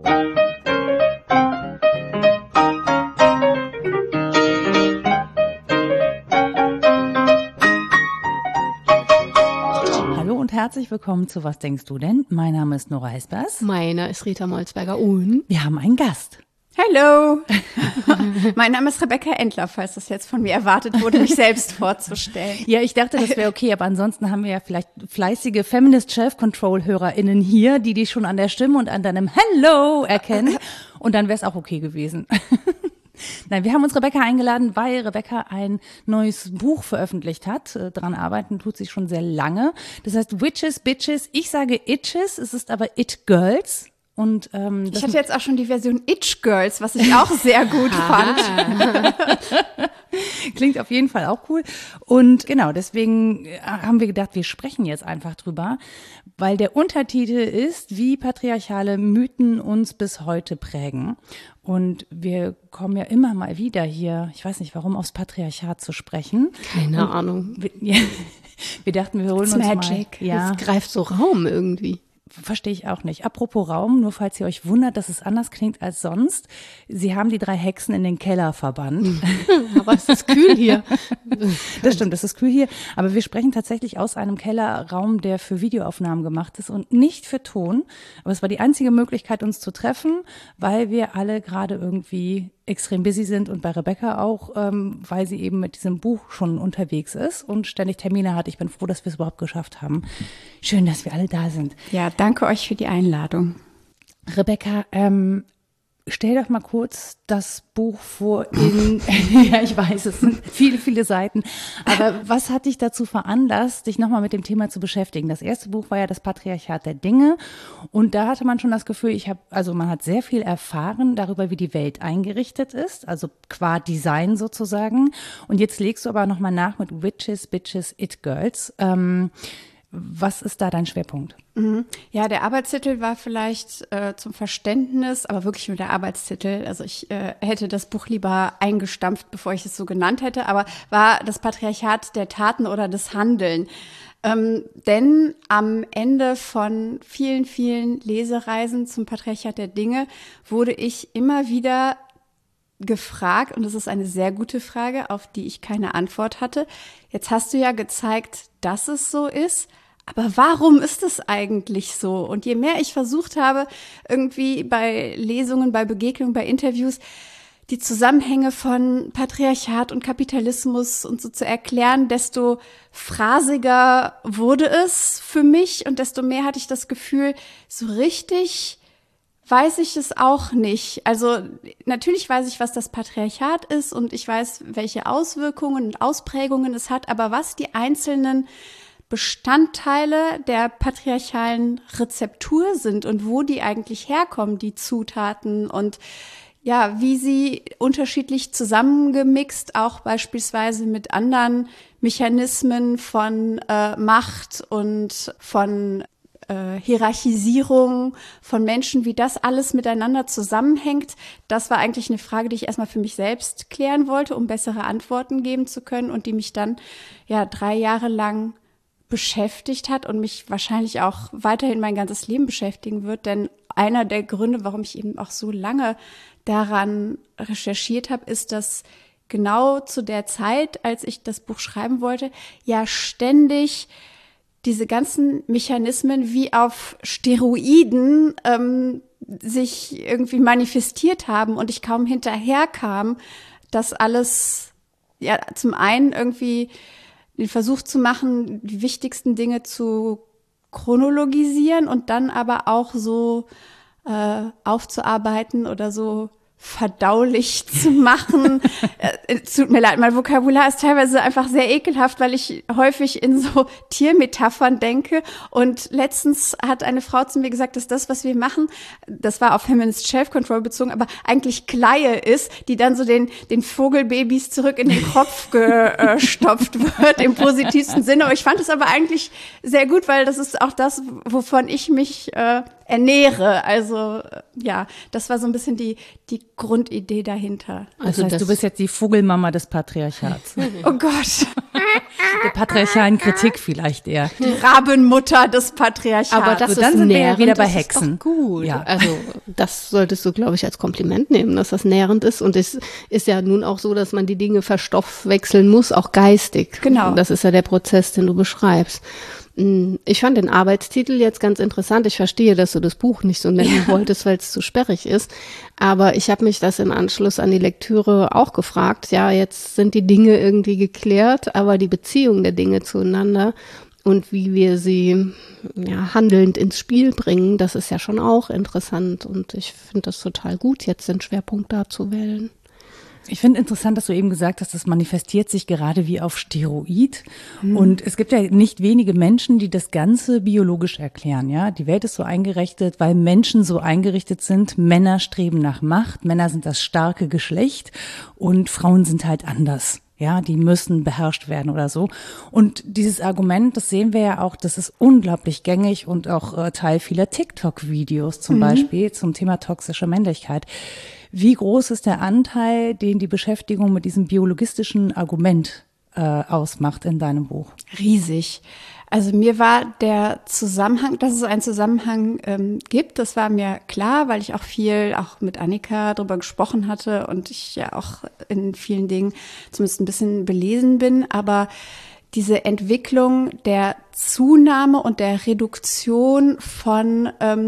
Hallo und herzlich willkommen zu Was denkst du denn? Mein Name ist Nora Hespers. Meiner ist Rita Molzberger und wir haben einen Gast. Hallo, mein Name ist Rebecca Endler, falls das jetzt von mir erwartet wurde, mich selbst vorzustellen. Ja, ich dachte, das wäre okay, aber ansonsten haben wir ja vielleicht fleißige Feminist Self-Control-HörerInnen hier, die dich schon an der Stimme und an deinem Hello erkennen und dann wäre es auch okay gewesen. Nein, wir haben uns Rebecca eingeladen, weil Rebecca ein neues Buch veröffentlicht hat. Dran arbeiten tut sie schon sehr lange. Das heißt Witches, Bitches, ich sage Itches, es ist aber It Girls. Und, ich hatte jetzt auch schon die Version Itch Girls, was ich auch sehr gut fand. Klingt auf jeden Fall auch cool. Und genau, deswegen haben wir gedacht, wir sprechen jetzt einfach drüber, weil der Untertitel ist, wie patriarchale Mythen uns bis heute prägen. Und wir kommen ja immer mal wieder hier, ich weiß nicht warum, aufs Patriarchat zu sprechen. Keine Ahnung. Wir dachten, wir holen It's uns magic. mal. Ja. Es greift so Raum irgendwie. Verstehe ich auch nicht. Apropos Raum, nur falls ihr euch wundert, dass es anders klingt als sonst. Sie haben die 3 Hexen in den Keller verbannt. Aber es ist kühl hier. Das stimmt, es ist kühl hier. Aber wir sprechen tatsächlich aus einem Kellerraum, der für Videoaufnahmen gemacht ist und nicht für Ton. Aber es war die einzige Möglichkeit, uns zu treffen, weil wir alle gerade irgendwie extrem busy sind und bei Rebecca auch, weil sie eben mit diesem Buch schon unterwegs ist und ständig Termine hat. Ich bin froh, dass wir es überhaupt geschafft haben. Schön, dass wir alle da sind. Ja, danke euch für die Einladung. Rebecca, stell doch mal kurz das Buch vor ja, ich weiß, es sind viele, viele Seiten. Aber was hat dich dazu veranlasst, dich nochmal mit dem Thema zu beschäftigen? Das erste Buch war ja das Patriarchat der Dinge. Und da hatte man schon das Gefühl, man hat sehr viel erfahren darüber, wie die Welt eingerichtet ist, also qua Design sozusagen. Und jetzt legst du aber nochmal nach mit Witches, Bitches, It Girls. Was ist da dein Schwerpunkt? Ja, der Arbeitstitel war vielleicht zum Verständnis, aber wirklich nur der Arbeitstitel. Also ich hätte das Buch lieber eingestampft, bevor ich es so genannt hätte, aber war das Patriarchat der Taten oder des Handeln. Denn am Ende von vielen, vielen Lesereisen zum Patriarchat der Dinge wurde ich immer wieder gefragt, und das ist eine sehr gute Frage, auf die ich keine Antwort hatte. Jetzt hast du ja gezeigt, dass es so ist. Aber warum ist es eigentlich so? Und je mehr ich versucht habe, irgendwie bei Lesungen, bei Begegnungen, bei Interviews, die Zusammenhänge von Patriarchat und Kapitalismus und so zu erklären, desto phrasiger wurde es für mich und desto mehr hatte ich das Gefühl, so richtig weiß ich es auch nicht. Also natürlich weiß ich, was das Patriarchat ist und ich weiß, welche Auswirkungen und Ausprägungen es hat, aber was die einzelnen Bestandteile der patriarchalen Rezeptur sind und wo die eigentlich herkommen, die Zutaten und ja, wie sie unterschiedlich zusammengemixt, auch beispielsweise mit anderen Mechanismen von Macht und von Hierarchisierung von Menschen, wie das alles miteinander zusammenhängt. Das war eigentlich eine Frage, die ich erstmal für mich selbst klären wollte, um bessere Antworten geben zu können und die mich dann 3 Jahre lang beschäftigt hat und mich wahrscheinlich auch weiterhin mein ganzes Leben beschäftigen wird. Denn einer der Gründe, warum ich eben auch so lange daran recherchiert habe, ist, dass genau zu der Zeit, als ich das Buch schreiben wollte, ja ständig diese ganzen Mechanismen wie auf Steroiden sich irgendwie manifestiert haben und ich kaum hinterherkam, das alles ja zum einen irgendwie den Versuch zu machen, die wichtigsten Dinge zu chronologisieren und dann aber auch so aufzuarbeiten oder so verdaulich zu machen. Es tut mir leid, mein Vokabular ist teilweise einfach sehr ekelhaft, weil ich häufig in so Tiermetaphern denke. Und letztens hat eine Frau zu mir gesagt, dass das, was wir machen, das war auf Feminist Self-Control bezogen, aber eigentlich Kleie ist, die dann so den Vogelbabys zurück in den Kopf gestopft wird, im positivsten Sinne. Und ich fand es aber eigentlich sehr gut, weil das ist auch das, wovon ich mich ernähre. Also ja, das war so ein bisschen die Grundidee dahinter. Also das heißt, du bist jetzt die Vogelmama des Patriarchats. Oh Gott. Der patriarchalen Kritik vielleicht eher. Die Rabenmutter des Patriarchats. Aber das So, dann ist sind wir ja nährend, wieder bei das Hexen. ist doch gut. Ja. Also das solltest du, glaube ich, als Kompliment nehmen, dass das nährend ist. Und es ist ja nun auch so, dass man die Dinge verstoffwechseln muss, auch geistig. Genau. Das ist ja der Prozess, den du beschreibst. Ich fand den Arbeitstitel jetzt ganz interessant. Ich verstehe, dass du das Buch nicht so nennen wolltest, weil es zu sperrig ist. Aber ich habe mich das im Anschluss an die Lektüre auch gefragt. Ja, jetzt sind die Dinge irgendwie geklärt, aber die Beziehung der Dinge zueinander und wie wir sie handelnd ins Spiel bringen, das ist ja schon auch interessant. Und ich finde das total gut, jetzt den Schwerpunkt da zu wählen. Ich finde interessant, dass du eben gesagt hast, das manifestiert sich gerade wie auf Steroid. Und es gibt ja nicht wenige Menschen, die das Ganze biologisch erklären. Ja, die Welt ist so eingerichtet, weil Menschen so eingerichtet sind. Männer streben nach Macht. Männer sind das starke Geschlecht und Frauen sind halt anders. Ja, die müssen beherrscht werden oder so. Und dieses Argument, das sehen wir ja auch, das ist unglaublich gängig und auch Teil vieler TikTok-Videos zum Beispiel zum Thema toxische Männlichkeit. Wie groß ist der Anteil, den die Beschäftigung mit diesem biologistischen Argument ausmacht in deinem Buch? Riesig. Also mir war der Zusammenhang, dass es einen Zusammenhang gibt, das war mir klar, weil ich auch viel auch mit Annika darüber gesprochen hatte und ich ja auch in vielen Dingen zumindest ein bisschen belesen bin. Aber diese Entwicklung der Zunahme und der Reduktion von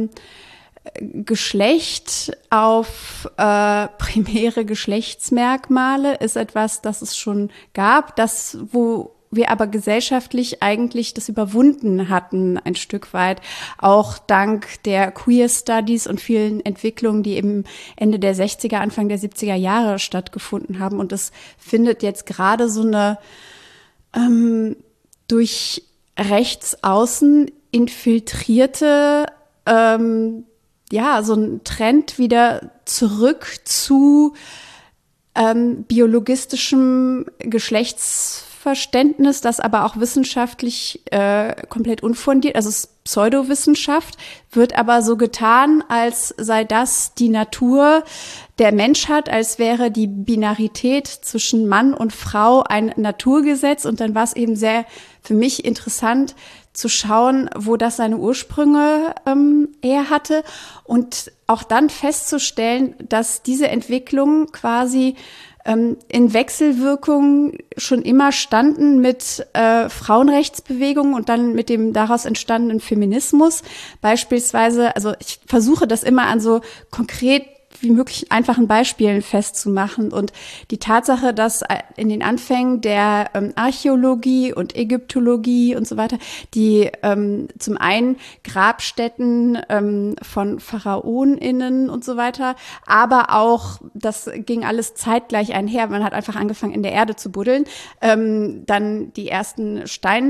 Geschlecht auf primäre Geschlechtsmerkmale ist etwas, das es schon gab, das wo wir aber gesellschaftlich eigentlich das überwunden hatten, ein Stück weit, auch dank der Queer Studies und vielen Entwicklungen, die eben Ende der 60er, Anfang der 70er Jahre stattgefunden haben. Und es findet jetzt gerade so eine durch rechts außen infiltrierte so ein Trend wieder zurück zu biologistischem Geschlechtsverständnis, das aber auch wissenschaftlich komplett unfundiert, also es ist Pseudowissenschaft, wird aber so getan, als sei das die Natur der Menschheit, als wäre die Binarität zwischen Mann und Frau ein Naturgesetz. Und dann war es eben sehr für mich interessant zu schauen, wo das seine Ursprünge eher hatte und auch dann festzustellen, dass diese Entwicklung quasi in Wechselwirkung schon immer standen mit Frauenrechtsbewegungen und dann mit dem daraus entstandenen Feminismus. Beispielsweise, also ich versuche das immer an so konkret wie möglich einfachen Beispielen festzumachen. Und die Tatsache, dass in den Anfängen der Archäologie und Ägyptologie und so weiter, die zum einen Grabstätten von PharaonInnen und so weiter, aber auch, das ging alles zeitgleich einher, man hat einfach angefangen, in der Erde zu buddeln, dann die ersten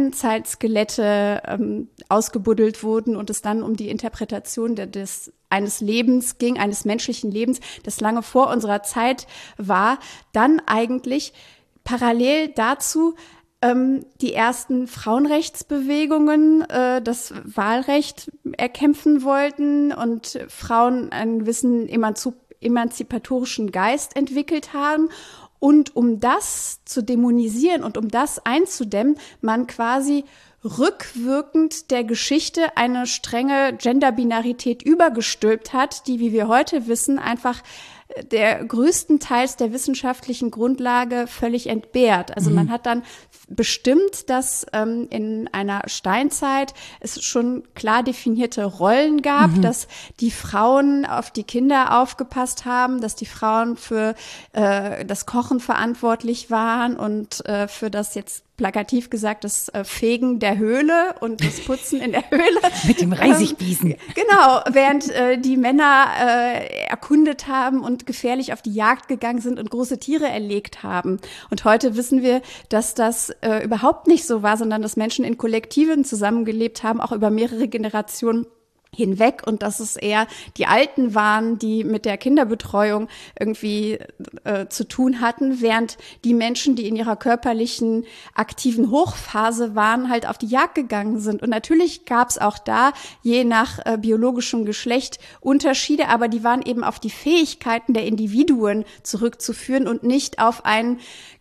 Steinzeitskelette ausgebuddelt wurden und es dann um die Interpretation eines Lebens ging, eines menschlichen Lebens, das lange vor unserer Zeit war, dann eigentlich parallel dazu die ersten Frauenrechtsbewegungen das Wahlrecht erkämpfen wollten und Frauen einen gewissen emanzipatorischen Geist entwickelt haben. Und um das zu dämonisieren und um das einzudämmen, man quasi rückwirkend der Geschichte eine strenge Genderbinarität übergestülpt hat, die, wie wir heute wissen, einfach der größtenteils der wissenschaftlichen Grundlage völlig entbehrt. Also man hat dann bestimmt, dass in einer Steinzeit es schon klar definierte Rollen gab, dass die Frauen auf die Kinder aufgepasst haben, dass die Frauen für das Kochen verantwortlich waren und für das jetzt plakativ gesagt, das Fegen der Höhle und das Putzen in der Höhle. Mit dem Reisigbiesen. Genau, während die Männer erkundet haben und gefährlich auf die Jagd gegangen sind und große Tiere erlegt haben. Und heute wissen wir, dass das überhaupt nicht so war, sondern dass Menschen in Kollektiven zusammengelebt haben, auch über mehrere Generationen hinweg und dass es eher die Alten waren, die mit der Kinderbetreuung irgendwie zu tun hatten, während die Menschen, die in ihrer körperlichen aktiven Hochphase waren, halt auf die Jagd gegangen sind. Und natürlich gab es auch da, je nach biologischem Geschlecht, Unterschiede, aber die waren eben auf die Fähigkeiten der Individuen zurückzuführen und nicht auf ein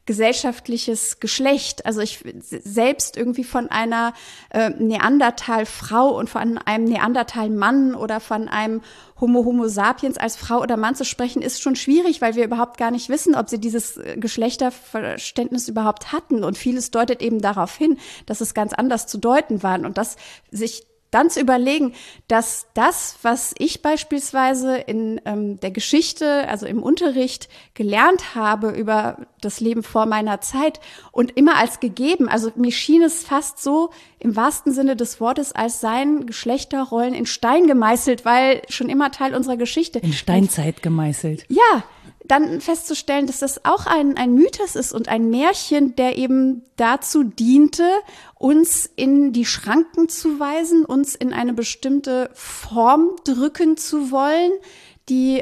gesellschaftliches Geschlecht. Also ich selbst irgendwie von einer Neandertal-Frau und von einem Neandertal-Mann oder von einem Homo sapiens als Frau oder Mann zu sprechen, ist schon schwierig, weil wir überhaupt gar nicht wissen, ob sie dieses Geschlechterverständnis überhaupt hatten. Und vieles deutet eben darauf hin, dass es ganz anders zu deuten waren und dass sich dann zu überlegen, dass das, was ich beispielsweise in der Geschichte, also im Unterricht gelernt habe über das Leben vor meiner Zeit und immer als gegeben, also mir schien es fast so im wahrsten Sinne des Wortes, als seien Geschlechterrollen in Stein gemeißelt, weil schon immer Teil unserer Geschichte. In Steinzeit gemeißelt. Ja, dann festzustellen, dass das auch ein Mythos ist und ein Märchen, der eben dazu diente, uns in die Schranken zu weisen, uns in eine bestimmte Form drücken zu wollen, die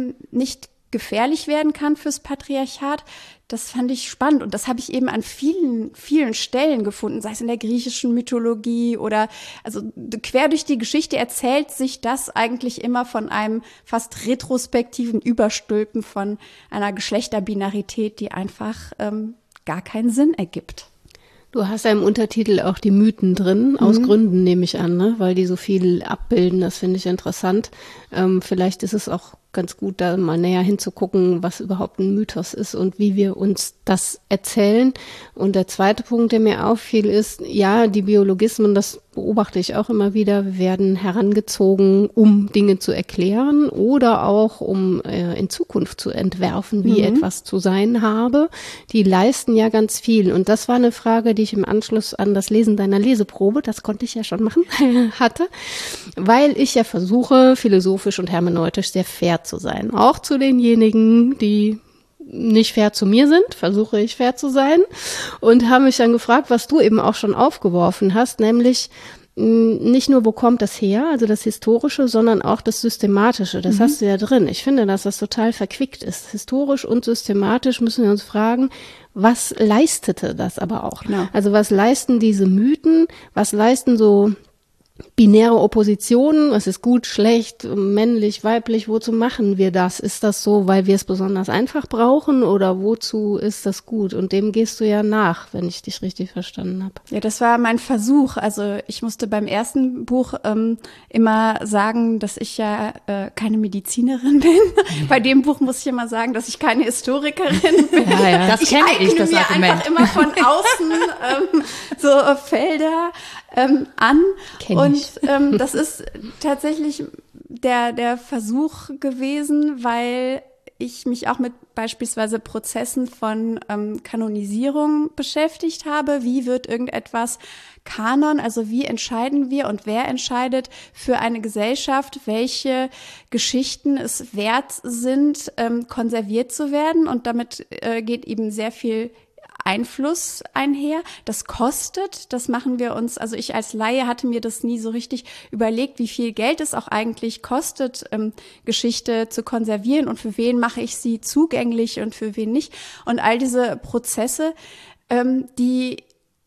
nicht gefährlich werden kann fürs Patriarchat. Das fand ich spannend und das habe ich eben an vielen, vielen Stellen gefunden, sei es in der griechischen Mythologie oder also quer durch die Geschichte erzählt sich das eigentlich immer von einem fast retrospektiven Überstülpen von einer Geschlechterbinarität, die einfach gar keinen Sinn ergibt. Du hast ja im Untertitel auch die Mythen drin, aus Gründen nehme ich an, ne? Weil die so viel abbilden, das finde ich interessant. Vielleicht ist es auch ganz gut, da mal näher hinzugucken, was überhaupt ein Mythos ist und wie wir uns das erzählen. Und der zweite Punkt, der mir auffiel, ist, ja, die Biologismen, das beobachte ich auch immer wieder, werden herangezogen, um Dinge zu erklären oder auch um in Zukunft zu entwerfen, wie etwas zu sein habe. Die leisten ja ganz viel. Und das war eine Frage, die ich im Anschluss an das Lesen deiner Leseprobe, das konnte ich ja schon machen, hatte, weil ich ja versuche, philosophisch und hermeneutisch sehr fair zu sein. Auch zu denjenigen, die nicht fair zu mir sind, versuche ich fair zu sein und habe mich dann gefragt, was du eben auch schon aufgeworfen hast, nämlich nicht nur, wo kommt das her, also das Historische, sondern auch das Systematische. Das hast du ja drin. Ich finde, dass das total verquickt ist. Historisch und systematisch müssen wir uns fragen, was leistete das aber auch? Genau. Also was leisten diese Mythen, was leisten so binäre Oppositionen, was ist gut, schlecht, männlich, weiblich, wozu machen wir das? Ist das so, weil wir es besonders einfach brauchen oder wozu ist das gut? Und dem gehst du ja nach, wenn ich dich richtig verstanden habe. Ja, das war mein Versuch. Also ich musste beim ersten Buch immer sagen, dass ich ja keine Medizinerin bin. Bei dem Buch muss ich immer sagen, dass ich keine Historikerin bin. Ja, das kenne ich, das mir Argument. einfach immer von außen so Felder an. Und das ist tatsächlich der Versuch gewesen, weil ich mich auch mit beispielsweise Prozessen von Kanonisierung beschäftigt habe. Wie wird irgendetwas Kanon? Also wie entscheiden wir und wer entscheidet für eine Gesellschaft, welche Geschichten es wert sind, konserviert zu werden? Und damit geht eben sehr viel Einfluss einher. Das kostet, das machen wir uns, also ich als Laie hatte mir das nie so richtig überlegt, wie viel Geld es auch eigentlich kostet, Geschichte zu konservieren und für wen mache ich sie zugänglich und für wen nicht. Und all diese Prozesse, die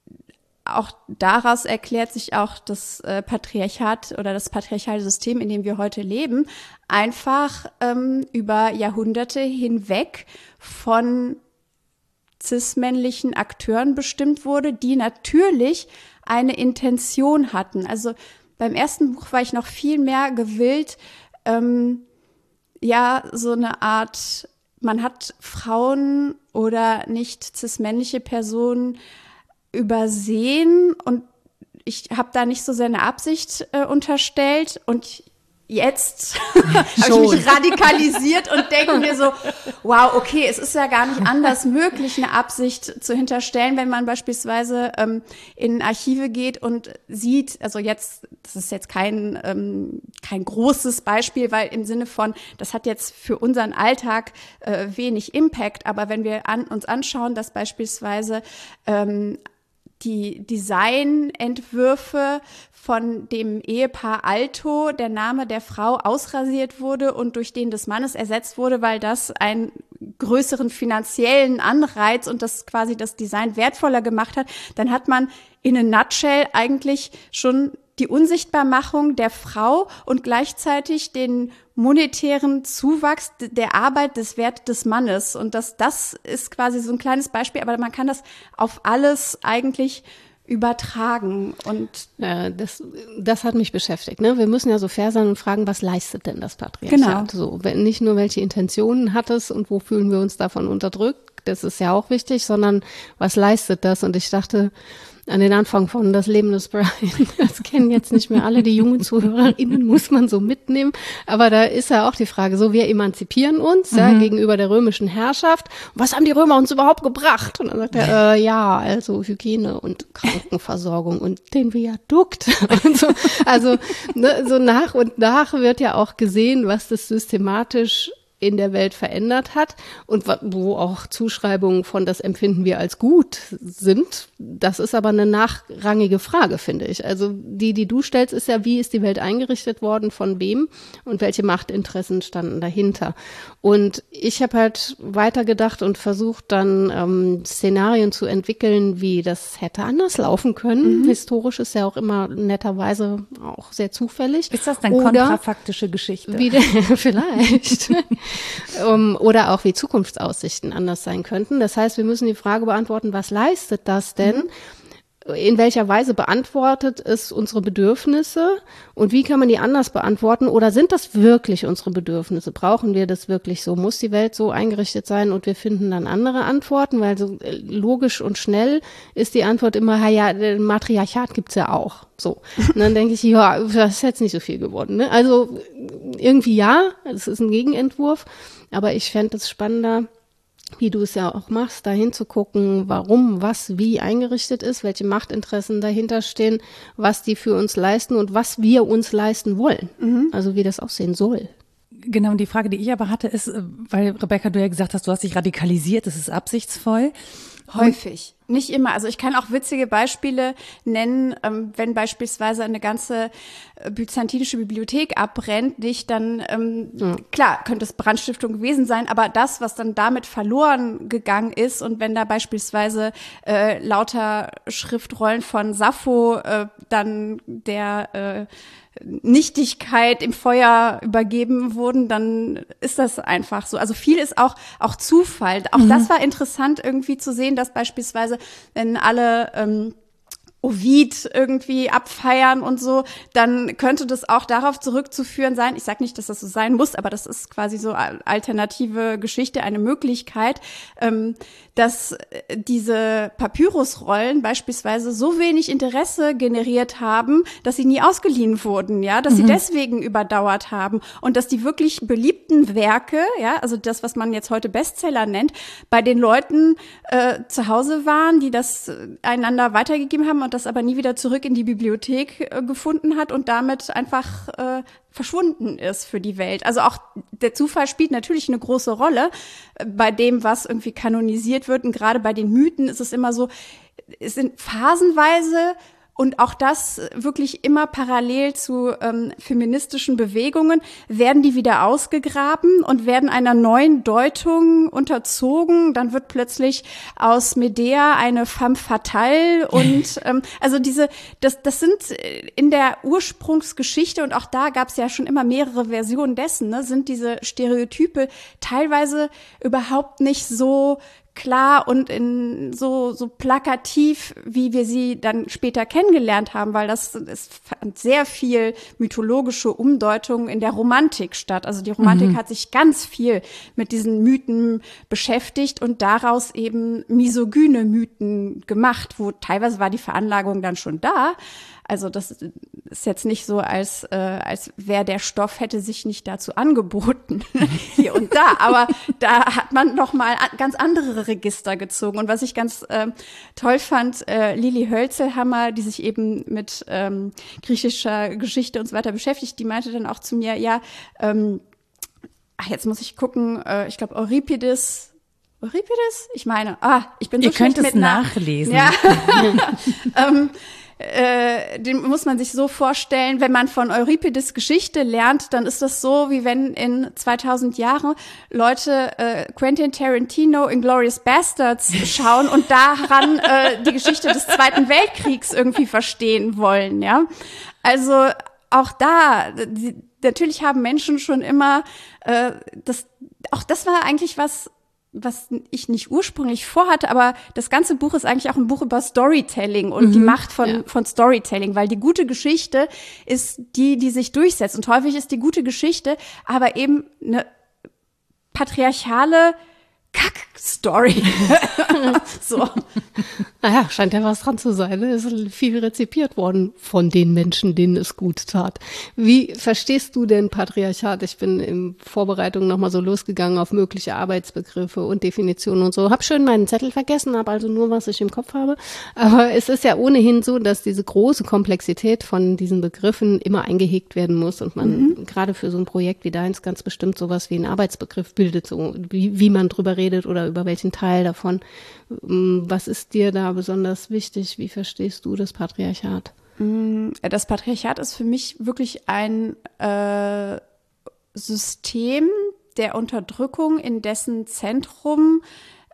auch daraus erklärt sich auch das Patriarchat oder das patriarchale System, in dem wir heute leben, einfach über Jahrhunderte hinweg von cis-männlichen Akteuren bestimmt wurde, die natürlich eine Intention hatten. Also beim ersten Buch war ich noch viel mehr gewillt, so eine Art, man hat Frauen oder nicht cis-männliche Personen übersehen und ich habe da nicht so seine Absicht unterstellt und jetzt habe ich mich radikalisiert und denke mir so, wow, okay, es ist ja gar nicht anders möglich, eine Absicht zu hinterstellen, wenn man beispielsweise in Archive geht und sieht, also jetzt, das ist jetzt kein großes Beispiel, weil im Sinne von, das hat jetzt für unseren Alltag wenig Impact, aber wenn wir uns anschauen, dass beispielsweise die Designentwürfe von dem Ehepaar Alto, der Name der Frau ausrasiert wurde und durch den des Mannes ersetzt wurde, weil das einen größeren finanziellen Anreiz und das quasi das Design wertvoller gemacht hat, dann hat man in a nutshell eigentlich schon die Unsichtbarmachung der Frau und gleichzeitig den monetären Zuwachs der Arbeit, des Wertes des Mannes. Und das ist quasi so ein kleines Beispiel, aber man kann das auf alles eigentlich übertragen. Und das hat mich beschäftigt. Ne? Wir müssen ja so fair sein und fragen, was leistet denn das Patriarchat? Genau. So, nicht nur, welche Intentionen hat es und wo fühlen wir uns davon unterdrückt, das ist ja auch wichtig, sondern was leistet das? Und ich dachte an den Anfang von Das Leben des Brian, das kennen jetzt nicht mehr alle, die jungen ZuhörerInnen muss man so mitnehmen, aber da ist ja auch die Frage, so wir emanzipieren uns ja, gegenüber der römischen Herrschaft. Was haben die Römer uns überhaupt gebracht? Und dann sagt er, ja, also Hygiene und Krankenversorgung und den Viadukt und so. Also ne, so nach und nach wird ja auch gesehen, was das systematisch in der Welt verändert hat und wo auch Zuschreibungen von das empfinden wir als gut sind. Das ist aber eine nachrangige Frage, finde ich. Also die du stellst, ist ja, wie ist die Welt eingerichtet worden, von wem und welche Machtinteressen standen dahinter. Und ich habe halt weitergedacht und versucht dann Szenarien zu entwickeln, wie das hätte anders laufen können. Historisch ist ja auch immer netterweise auch sehr zufällig. Ist das dann kontrafaktische Geschichte? Vielleicht. Oder auch wie Zukunftsaussichten anders sein könnten. Das heißt, wir müssen die Frage beantworten, was leistet das denn? In welcher Weise beantwortet es unsere Bedürfnisse und wie kann man die anders beantworten? Oder sind das wirklich unsere Bedürfnisse? Brauchen wir das wirklich so? Muss die Welt so eingerichtet sein und wir finden dann andere Antworten? Weil so logisch und schnell ist die Antwort immer, ja, Matriarchat gibt's ja auch. So. Und dann denke ich, ja, das ist jetzt nicht so viel geworden. Ne? Also irgendwie ja, es ist ein Gegenentwurf, aber ich fände es spannender, wie du es ja auch machst, da hinzugucken, warum, was, wie eingerichtet ist, welche Machtinteressen dahinter stehen, was die für uns leisten und was wir uns leisten wollen. Also wie das aussehen soll. Genau, und die Frage, die ich aber hatte, ist, weil Rebecca, du ja gesagt hast, du hast dich radikalisiert, das ist absichtsvoll. Häufig. Nicht immer. Also ich kann auch witzige Beispiele nennen, wenn beispielsweise eine ganze byzantinische Bibliothek abbrennt, klar, könnte es Brandstiftung gewesen sein, aber das, was dann damit verloren gegangen ist und wenn da beispielsweise lauter Schriftrollen von Sappho dann der Nichtigkeit im Feuer übergeben wurden, dann ist das einfach so. Also viel ist auch Zufall. Auch das war interessant irgendwie zu sehen, dass beispielsweise, wenn alle Ovid irgendwie abfeiern und so, dann könnte das auch darauf zurückzuführen sein. Ich sage nicht, dass das so sein muss, aber das ist quasi so alternative Geschichte, eine Möglichkeit, dass diese Papyrusrollen beispielsweise so wenig Interesse generiert haben, dass sie nie ausgeliehen wurden, ja, dass sie deswegen überdauert haben und dass die wirklich beliebten Werke, ja, also das, was man jetzt heute Bestseller nennt, bei den Leuten zu Hause waren, die das einander weitergegeben haben und das aber nie wieder zurück in die Bibliothek gefunden hat und damit einfach verschwunden ist für die Welt. Also auch der Zufall spielt natürlich eine große Rolle bei dem, was irgendwie kanonisiert wird. Und gerade bei den Mythen ist es immer so, es sind phasenweise und auch das wirklich immer parallel zu feministischen Bewegungen, werden die wieder ausgegraben und werden einer neuen Deutung unterzogen. Dann wird plötzlich aus Medea eine femme fatale und also das sind in der Ursprungsgeschichte und auch da gab es ja schon immer mehrere Versionen dessen, ne, sind diese Stereotype teilweise überhaupt nicht so klar und in so plakativ, wie wir sie dann später kennengelernt haben, weil es fand sehr viel mythologische Umdeutungen in der Romantik statt. Also die Romantik hat sich ganz viel mit diesen Mythen beschäftigt und daraus eben misogyne Mythen gemacht, wo teilweise war die Veranlagung dann schon da. Also das ist jetzt nicht so, als wäre der Stoff, hätte sich nicht dazu angeboten, hier und da. Aber da hat man noch mal ganz andere Register gezogen. Und was ich ganz toll fand, Lili Hölzelhammer, die sich eben mit griechischer Geschichte und so weiter beschäftigt, die meinte dann auch zu mir, ja, jetzt muss ich gucken, ich glaube Euripides? Ich meine, ich bin so Ihr schlecht könnt es mit nachlesen. Ja. den muss man sich so vorstellen, wenn man von Euripides Geschichte lernt, dann ist das so, wie wenn in 2000 Jahren Leute Quentin Tarantino Inglourious Basterds schauen und daran die Geschichte des Zweiten Weltkriegs irgendwie verstehen wollen, ja. Also auch da, natürlich haben Menschen schon immer, das war eigentlich was ich nicht ursprünglich vorhatte, aber das ganze Buch ist eigentlich auch ein Buch über Storytelling und die Macht von Storytelling, weil die gute Geschichte ist die sich durchsetzt. Und häufig ist die gute Geschichte aber eben eine patriarchale Kack-Story. So. Naja, scheint ja was dran zu sein. Ne? Ist viel rezipiert worden von den Menschen, denen es gut tat. Wie verstehst du denn Patriarchat? Ich bin in Vorbereitung nochmal so losgegangen auf mögliche Arbeitsbegriffe und Definitionen und so. Hab schön meinen Zettel vergessen, habe also nur, was ich im Kopf habe. Aber es ist ja ohnehin so, dass diese große Komplexität von diesen Begriffen immer eingehegt werden muss und man gerade für so ein Projekt wie deins ganz bestimmt sowas wie einen Arbeitsbegriff bildet, so wie man drüber redet oder über welchen Teil davon. Was ist dir da besonders wichtig? Wie verstehst du das Patriarchat? Das Patriarchat ist für mich wirklich ein System der Unterdrückung, in dessen Zentrum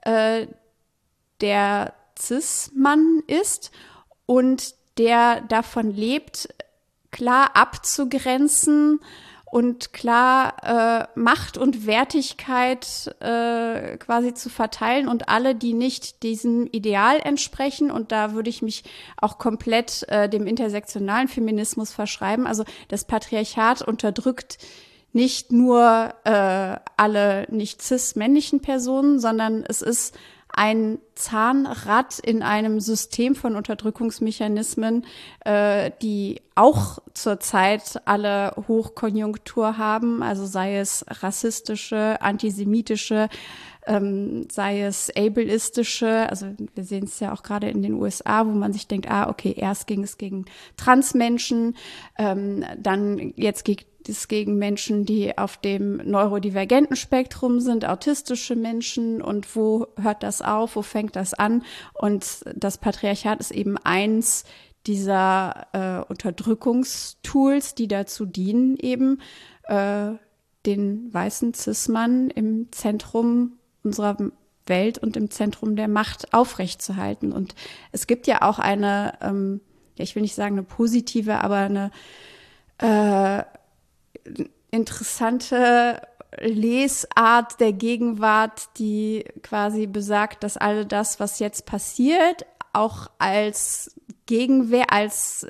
der Cis-Mann ist und der davon lebt, klar abzugrenzen und klar Macht und Wertigkeit quasi zu verteilen und alle, die nicht diesem Ideal entsprechen, und da würde ich mich auch komplett dem intersektionalen Feminismus verschreiben. Also das Patriarchat unterdrückt nicht nur alle nicht cis-männlichen Personen, sondern es ist ein Zahnrad in einem System von Unterdrückungsmechanismen, die auch zurzeit alle Hochkonjunktur haben, also sei es rassistische, antisemitische, sei es ableistische, also wir sehen es ja auch gerade in den USA, wo man sich denkt, okay, erst ging es gegen Transmenschen, dann jetzt geht es gegen Menschen, die auf dem neurodivergenten Spektrum sind, autistische Menschen, und wo hört das auf, wo fängt das an? Und das Patriarchat ist eben eins dieser Unterdrückungstools, die dazu dienen, eben den weißen Cis-Mann im Zentrum unserer Welt und im Zentrum der Macht aufrechtzuerhalten. Und es gibt ja auch eine, ich will nicht sagen eine positive, aber eine interessante Lesart der Gegenwart, die quasi besagt, dass all das, was jetzt passiert, auch als Gegenwehr, als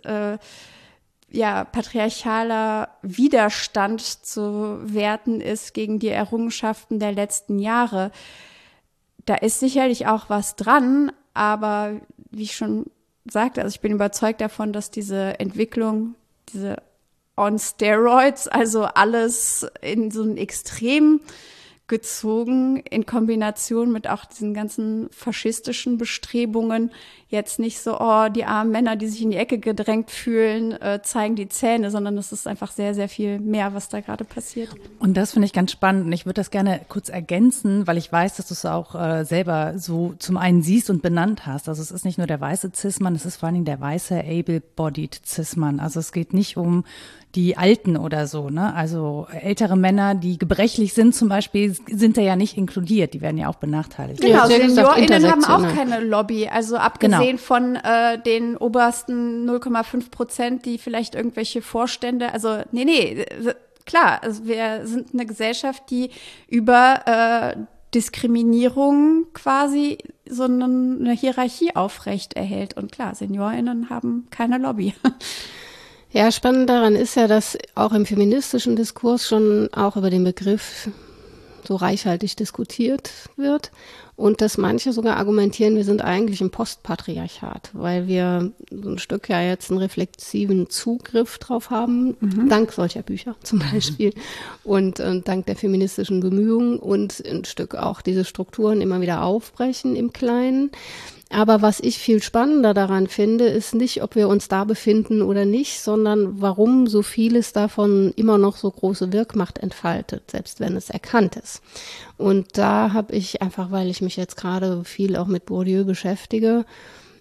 patriarchaler Widerstand zu werten ist gegen die Errungenschaften der letzten Jahre. Da ist sicherlich auch was dran, aber wie ich schon sagte, also ich bin überzeugt davon, dass diese Entwicklung, diese on steroids, also alles in so ein Extrem gezogen, in Kombination mit auch diesen ganzen faschistischen Bestrebungen, jetzt nicht so, die armen Männer, die sich in die Ecke gedrängt fühlen, zeigen die Zähne, sondern es ist einfach sehr, sehr viel mehr, was da gerade passiert. Und das finde ich ganz spannend und ich würde das gerne kurz ergänzen, weil ich weiß, dass du es auch selber so zum einen siehst und benannt hast. Also es ist nicht nur der weiße Cis-Mann, es ist vor allen Dingen der weiße, able-bodied Cis-Mann. Also es geht nicht um die Alten oder so, ne? Also ältere Männer, die gebrechlich sind zum Beispiel, sind da ja nicht inkludiert, die werden ja auch benachteiligt. Genau, SeniorInnen haben auch keine Lobby, also abgesehen von den obersten 0,5%, die vielleicht irgendwelche Vorstände, also nee, klar, also wir sind eine Gesellschaft, die über Diskriminierung quasi so eine Hierarchie aufrecht erhält, und klar, SeniorInnen haben keine Lobby. Ja, spannend daran ist ja, dass auch im feministischen Diskurs schon auch über den Begriff so reichhaltig diskutiert wird und dass manche sogar argumentieren, wir sind eigentlich im Postpatriarchat, weil wir so ein Stück ja jetzt einen reflexiven Zugriff drauf haben, dank solcher Bücher zum Beispiel und dank der feministischen Bemühungen und ein Stück auch diese Strukturen immer wieder aufbrechen im Kleinen. Aber was ich viel spannender daran finde, ist nicht, ob wir uns da befinden oder nicht, sondern warum so vieles davon immer noch so große Wirkmacht entfaltet, selbst wenn es erkannt ist. Und da habe ich einfach, weil ich mich jetzt gerade viel auch mit Bourdieu beschäftige,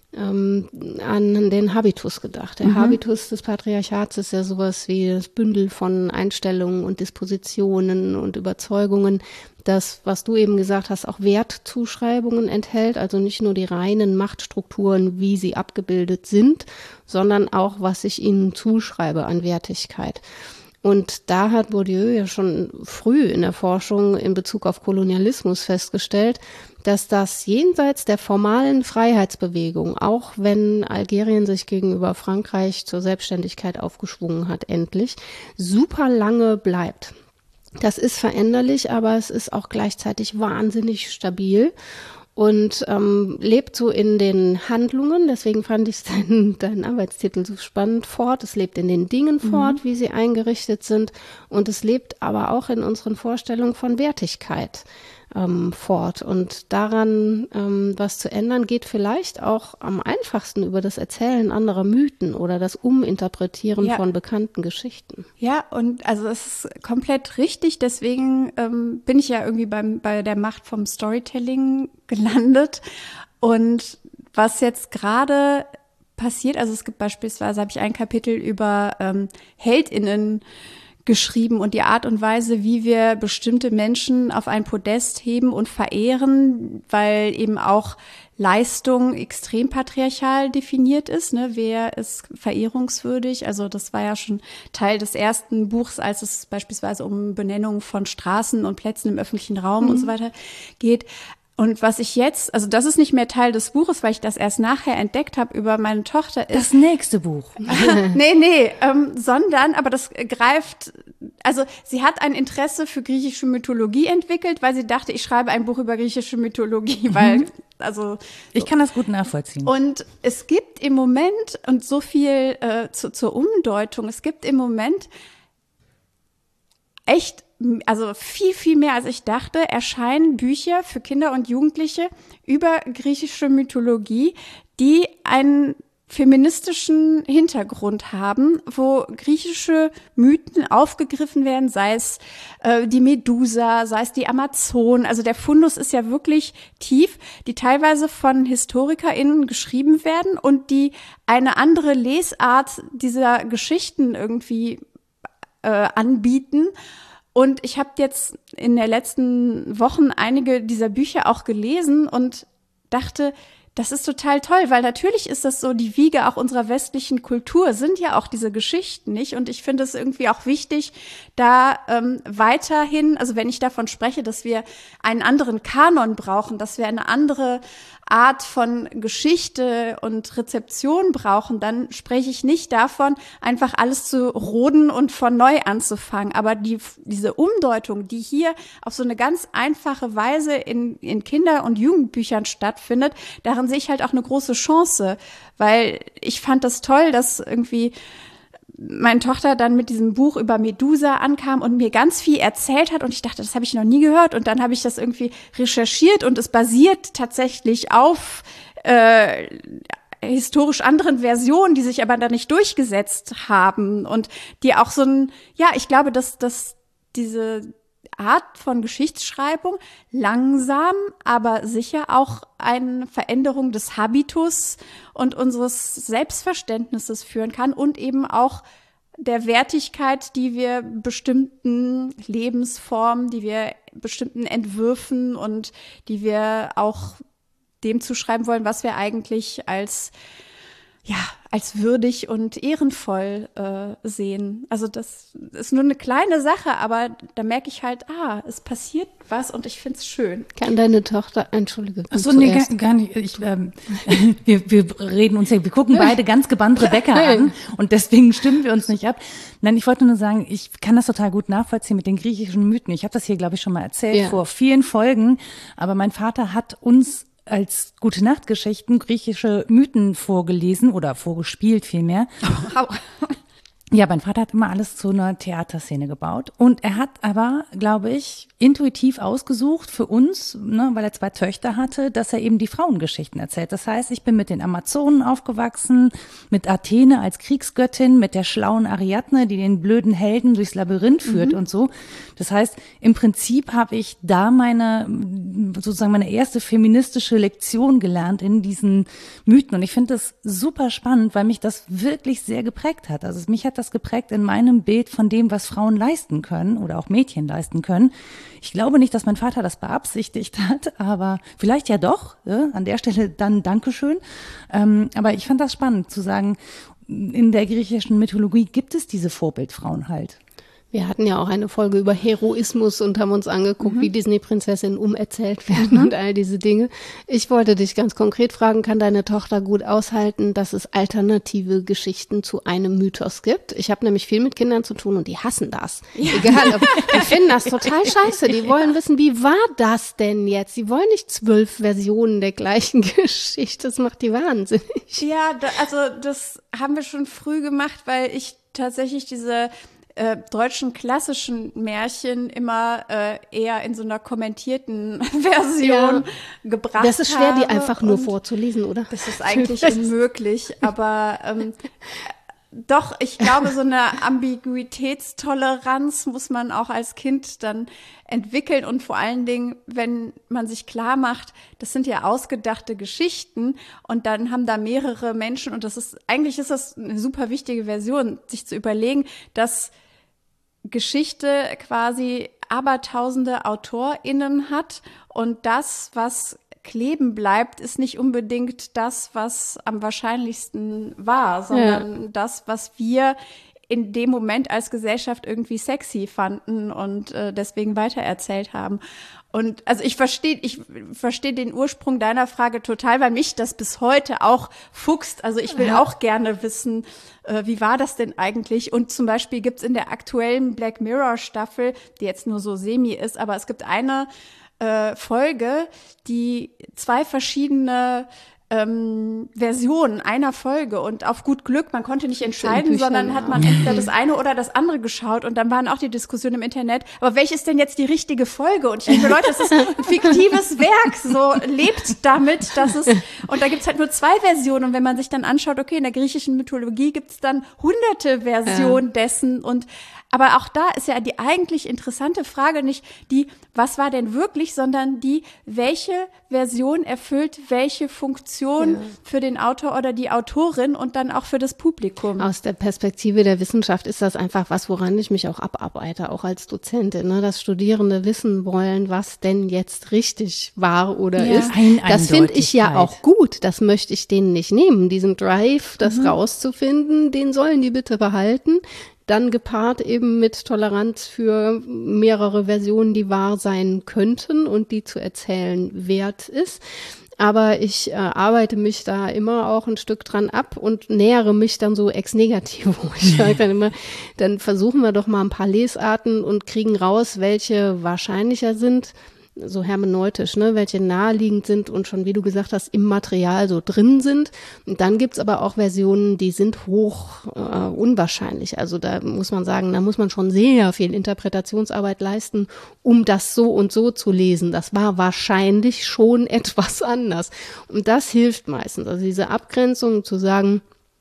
an den Habitus gedacht. Der Habitus des Patriarchats ist ja sowas wie das Bündel von Einstellungen und Dispositionen und Überzeugungen, das, was du eben gesagt hast, auch Wertzuschreibungen enthält, also nicht nur die reinen Machtstrukturen, wie sie abgebildet sind, sondern auch, was ich ihnen zuschreibe an Wertigkeit. Und da hat Bourdieu ja schon früh in der Forschung in Bezug auf Kolonialismus festgestellt, dass das jenseits der formalen Freiheitsbewegung, auch wenn Algerien sich gegenüber Frankreich zur Selbstständigkeit aufgeschwungen hat, endlich, super lange bleibt. Das ist veränderlich, aber es ist auch gleichzeitig wahnsinnig stabil und lebt so in den Handlungen, deswegen fand ich deinen Arbeitstitel so spannend, fort. Es lebt in den Dingen fort, wie sie eingerichtet sind, und es lebt aber auch in unseren Vorstellungen von Wertigkeit fort. Und daran was zu ändern, geht vielleicht auch am einfachsten über das Erzählen anderer Mythen oder das Uminterpretieren von bekannten Geschichten. Ja, und also das ist komplett richtig. Deswegen bin ich ja irgendwie bei der Macht vom Storytelling gelandet. Und was jetzt gerade passiert, also es gibt beispielsweise, habe ich ein Kapitel über HeldInnen geschrieben und die Art und Weise, wie wir bestimmte Menschen auf ein Podest heben und verehren, weil eben auch Leistung extrem patriarchal definiert ist, ne? Wer ist verehrungswürdig? Also das war ja schon Teil des ersten Buchs, als es beispielsweise um Benennung von Straßen und Plätzen im öffentlichen Raum und so weiter geht. Und was ich jetzt, also das ist nicht mehr Teil des Buches, weil ich das erst nachher entdeckt habe über meine Tochter, ist das nächste Buch. sondern, aber das greift, also sie hat ein Interesse für griechische Mythologie entwickelt, weil sie dachte, ich schreibe ein Buch über griechische Mythologie, weil, also. Ich kann das gut nachvollziehen. Und es gibt im Moment, und so viel zur Umdeutung, es gibt im Moment echt, also viel, viel mehr als ich dachte, erscheinen Bücher für Kinder und Jugendliche über griechische Mythologie, die einen feministischen Hintergrund haben, wo griechische Mythen aufgegriffen werden, sei es die Medusa, sei es die Amazon. Also der Fundus ist ja wirklich tief, die teilweise von HistorikerInnen geschrieben werden und die eine andere Lesart dieser Geschichten irgendwie anbieten. Und ich habe jetzt in den letzten Wochen einige dieser Bücher auch gelesen und dachte, das ist total toll, weil natürlich ist das so, die Wiege auch unserer westlichen Kultur sind ja auch diese Geschichten, nicht? Und ich finde es irgendwie auch wichtig, da weiterhin, also wenn ich davon spreche, dass wir einen anderen Kanon brauchen, dass wir eine andere Art von Geschichte und Rezeption brauchen, dann spreche ich nicht davon, einfach alles zu roden und von neu anzufangen. Aber diese Umdeutung, die hier auf so eine ganz einfache Weise in Kinder- und Jugendbüchern stattfindet, darin sehe ich halt auch eine große Chance, weil ich fand das toll, dass irgendwie meine Tochter dann mit diesem Buch über Medusa ankam und mir ganz viel erzählt hat und ich dachte, das habe ich noch nie gehört und dann habe ich das irgendwie recherchiert und es basiert tatsächlich auf historisch anderen Versionen, die sich aber da nicht durchgesetzt haben und die auch so ein, ja, ich glaube, dass diese Art von Geschichtsschreibung langsam, aber sicher auch eine Veränderung des Habitus und unseres Selbstverständnisses führen kann und eben auch der Wertigkeit, die wir bestimmten Lebensformen, die wir bestimmten Entwürfen und die wir auch dem zuschreiben wollen, was wir eigentlich als würdig und ehrenvoll sehen. Also das ist nur eine kleine Sache, aber da merke ich halt, es passiert was und ich finde es schön. Kann deine Tochter, entschuldige. Achso, nee, gar nicht. Wir reden uns ja, wir gucken beide ganz gebannt Rebecca an und deswegen stimmen wir uns nicht ab. Nein, ich wollte nur sagen, ich kann das total gut nachvollziehen mit den griechischen Mythen. Ich habe das hier, glaube ich, schon mal erzählt vor vielen Folgen, aber mein Vater hat uns als Gute-Nacht-Geschichten griechische Mythen vorgelesen oder vorgespielt vielmehr. Ja, mein Vater hat immer alles zu einer Theaterszene gebaut und er hat aber, glaube ich, intuitiv ausgesucht für uns, ne, weil er 2 Töchter hatte, dass er eben die Frauengeschichten erzählt. Das heißt, ich bin mit den Amazonen aufgewachsen, mit Athene als Kriegsgöttin, mit der schlauen Ariadne, die den blöden Helden durchs Labyrinth führt und so. Das heißt, im Prinzip habe ich da meine erste feministische Lektion gelernt in diesen Mythen und ich finde das super spannend, weil mich das wirklich sehr geprägt hat. Also mich hat das geprägt in meinem Bild von dem, was Frauen leisten können oder auch Mädchen leisten können. Ich glaube nicht, dass mein Vater das beabsichtigt hat, aber vielleicht ja doch. An der Stelle dann Dankeschön. Aber ich fand das spannend zu sagen, in der griechischen Mythologie gibt es diese Vorbildfrauen halt. Wir hatten ja auch eine Folge über Heroismus und haben uns angeguckt, wie Disney-Prinzessinnen umerzählt werden und all diese Dinge. Ich wollte dich ganz konkret fragen, kann deine Tochter gut aushalten, dass es alternative Geschichten zu einem Mythos gibt? Ich habe nämlich viel mit Kindern zu tun und die hassen das. Ja. Egal, die finden das total scheiße. Die wollen wissen, wie war das denn jetzt? Die wollen nicht 12 Versionen der gleichen Geschichte. Das macht die wahnsinnig. Ja, also das haben wir schon früh gemacht, weil ich tatsächlich diese deutschen klassischen Märchen immer eher in so einer kommentierten Version gebracht habe. Das ist schwer, die einfach nur vorzulesen, oder? Das ist eigentlich unmöglich, aber doch, ich glaube, so eine Ambiguitätstoleranz muss man auch als Kind dann entwickeln und vor allen Dingen, wenn man sich klar macht, das sind ja ausgedachte Geschichten und dann haben da mehrere Menschen und eigentlich ist das eine super wichtige Version, sich zu überlegen, dass Geschichte quasi abertausende AutorInnen hat und das, was kleben bleibt, ist nicht unbedingt das, was am wahrscheinlichsten war, sondern das, was wir in dem Moment als Gesellschaft irgendwie sexy fanden und deswegen weitererzählt haben. Und also ich verstehe den Ursprung deiner Frage total, weil mich das bis heute auch fuchst. Also ich will auch gerne wissen, wie war das denn eigentlich? Und zum Beispiel gibt's in der aktuellen Black Mirror Staffel, die jetzt nur so semi ist, aber es gibt eine Folge, die 2 verschiedene Versionen einer Folge und auf gut Glück, man konnte nicht entscheiden, sondern hat man entweder das eine oder das andere geschaut und dann waren auch die Diskussionen im Internet, aber welche ist denn jetzt die richtige Folge? Und ich denke, Leute, das ist ein fiktives Werk, so lebt damit, und da gibt's halt nur 2 Versionen und wenn man sich dann anschaut, okay, in der griechischen Mythologie gibt's dann hunderte Versionen dessen aber auch da ist ja die eigentlich interessante Frage nicht die, was war denn wirklich, sondern die, welche Version erfüllt welche Funktion für den Autor oder die Autorin und dann auch für das Publikum. Aus der Perspektive der Wissenschaft ist das einfach was, woran ich mich auch abarbeite, auch als Dozentin, ne? Dass Studierende wissen wollen, was denn jetzt richtig war oder ist. Das finde ich ja auch gut. Das möchte ich denen nicht nehmen. Diesen Drive, das rauszufinden, den sollen die bitte behalten. Dann gepaart eben mit Toleranz für mehrere Versionen, die wahr sein könnten und die zu erzählen wert ist. Aber ich arbeite mich da immer auch ein Stück dran ab und nähere mich dann so ex negativo. Ich sage dann immer, dann versuchen wir doch mal ein paar Lesarten und kriegen raus, welche wahrscheinlicher sind, so hermeneutisch, ne, welche naheliegend sind und schon, wie du gesagt hast, im Material so drin sind. Und dann gibt's aber auch Versionen, die sind hoch unwahrscheinlich. Also da muss man sagen, da muss man schon sehr viel Interpretationsarbeit leisten, um das so und so zu lesen. Das war wahrscheinlich schon etwas anders. Und das hilft meistens. Also diese Abgrenzung zu sagen,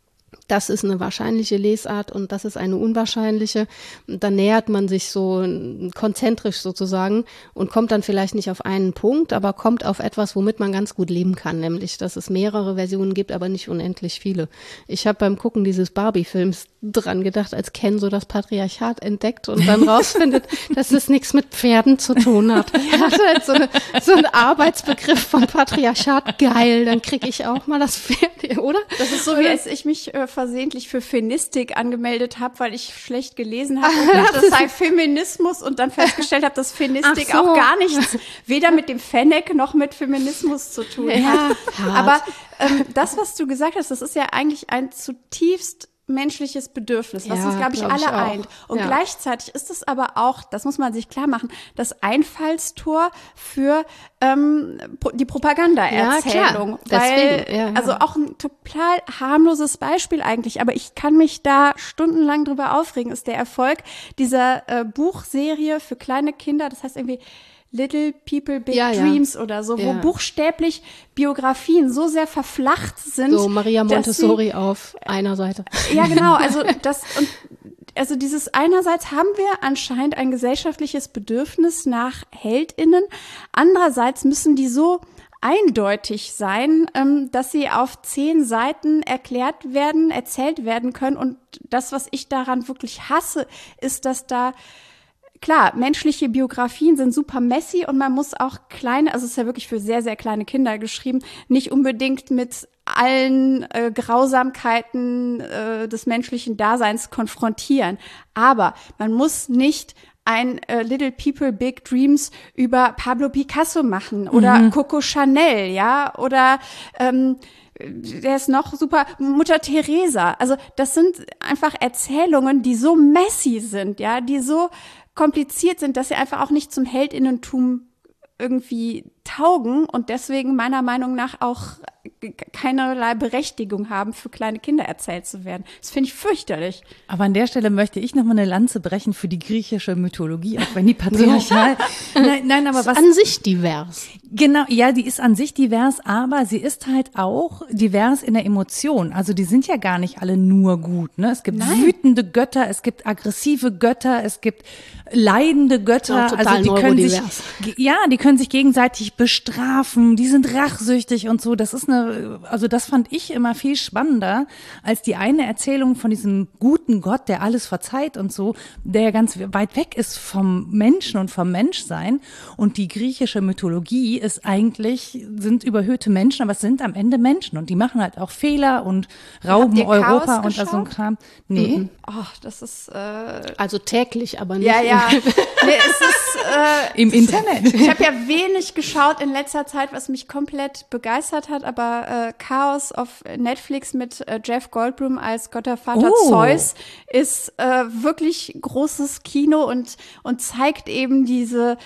das ist eine wahrscheinliche Lesart und das ist eine unwahrscheinliche. Und dann nähert man sich so konzentrisch sozusagen und kommt dann vielleicht nicht auf einen Punkt, aber kommt auf etwas, womit man ganz gut leben kann, nämlich, dass es mehrere Versionen gibt, aber nicht unendlich viele. Ich habe beim Gucken dieses Barbie-Films dran gedacht, als Ken so das Patriarchat entdeckt und dann rausfindet, dass es nichts mit Pferden zu tun hat. Er hat halt so einen Arbeitsbegriff vom Patriarchat. Geil, dann kriege ich auch mal das Pferd, oder? Das ist so, wie als ich mich versehentlich für Feministik angemeldet habe, weil ich schlecht gelesen habe und dachte, das sei Feminismus und dann festgestellt habe, dass Feministik auch gar nichts, weder mit dem Fennec noch mit Feminismus zu tun hat. Aber das, was du gesagt hast, das ist ja eigentlich ein zutiefst menschliches Bedürfnis, was Ja, uns, glaube ich, glaub ich alle auch. eint. Und Ja. gleichzeitig ist es aber auch, das muss man sich klar machen, das Einfallstor für die Propagandaerzählung. Ja, klar. Weil, Deswegen, ja. also auch ein total harmloses Beispiel eigentlich, aber ich kann mich da stundenlang drüber aufregen, ist der Erfolg dieser Buchserie für kleine Kinder, das heißt irgendwie Little People, Big Ja, ja. Dreams oder so, wo Ja. buchstäblich Biografien so sehr verflacht sind. So Maria dass sie- Montessori auf einer Seite. Ja, genau. Also dieses einerseits haben wir anscheinend ein gesellschaftliches Bedürfnis nach HeldInnen. Andererseits müssen die so eindeutig sein, dass sie auf 10 Seiten erzählt werden können. Und das, was ich daran wirklich hasse, ist, dass da klar, menschliche Biografien sind super messy und man muss auch also es ist ja wirklich für sehr, sehr kleine Kinder geschrieben, nicht unbedingt mit allen Grausamkeiten des menschlichen Daseins konfrontieren. Aber man muss nicht ein Little People, Big Dreams über Pablo Picasso machen oder Coco Chanel, ja, oder der ist noch super, Mutter Teresa. Also das sind einfach Erzählungen, die so messy sind, ja, die so kompliziert sind, dass sie einfach auch nicht zum Heldinnentum irgendwie taugen und deswegen meiner Meinung nach auch keinerlei Berechtigung haben, für kleine Kinder erzählt zu werden. Das finde ich fürchterlich. Aber an der Stelle möchte ich noch mal eine Lanze brechen für die griechische Mythologie, auch wenn die patriarchal. Nein, aber was An sich divers. Genau, ja, die ist an sich divers, aber sie ist halt auch divers in der Emotion. Also die sind ja gar nicht alle nur gut, ne? Es gibt wütende Götter, es gibt aggressive Götter, es gibt leidende Götter. Auch total Also die können sich, neurodivers. die können sich gegenseitig bestrafen, die sind rachsüchtig und so. Das ist also das fand ich immer viel spannender als die eine Erzählung von diesem guten Gott, der alles verzeiht und so, der ja ganz weit weg ist vom Menschen und vom Menschsein. Und die griechische Mythologie sind überhöhte Menschen, aber es sind am Ende Menschen und die machen halt auch Fehler und rauben ihr Europa Chaos und so ein geschaut? Kram. Nee. Oh, das ist Also täglich, aber nicht. ja. Nee, es ist Im Internet. Ich habe ja wenig geschaut in letzter Zeit, was mich komplett begeistert hat, aber Chaos auf Netflix mit Jeff Goldblum als Göttervater Zeus ist wirklich großes Kino und zeigt eben diese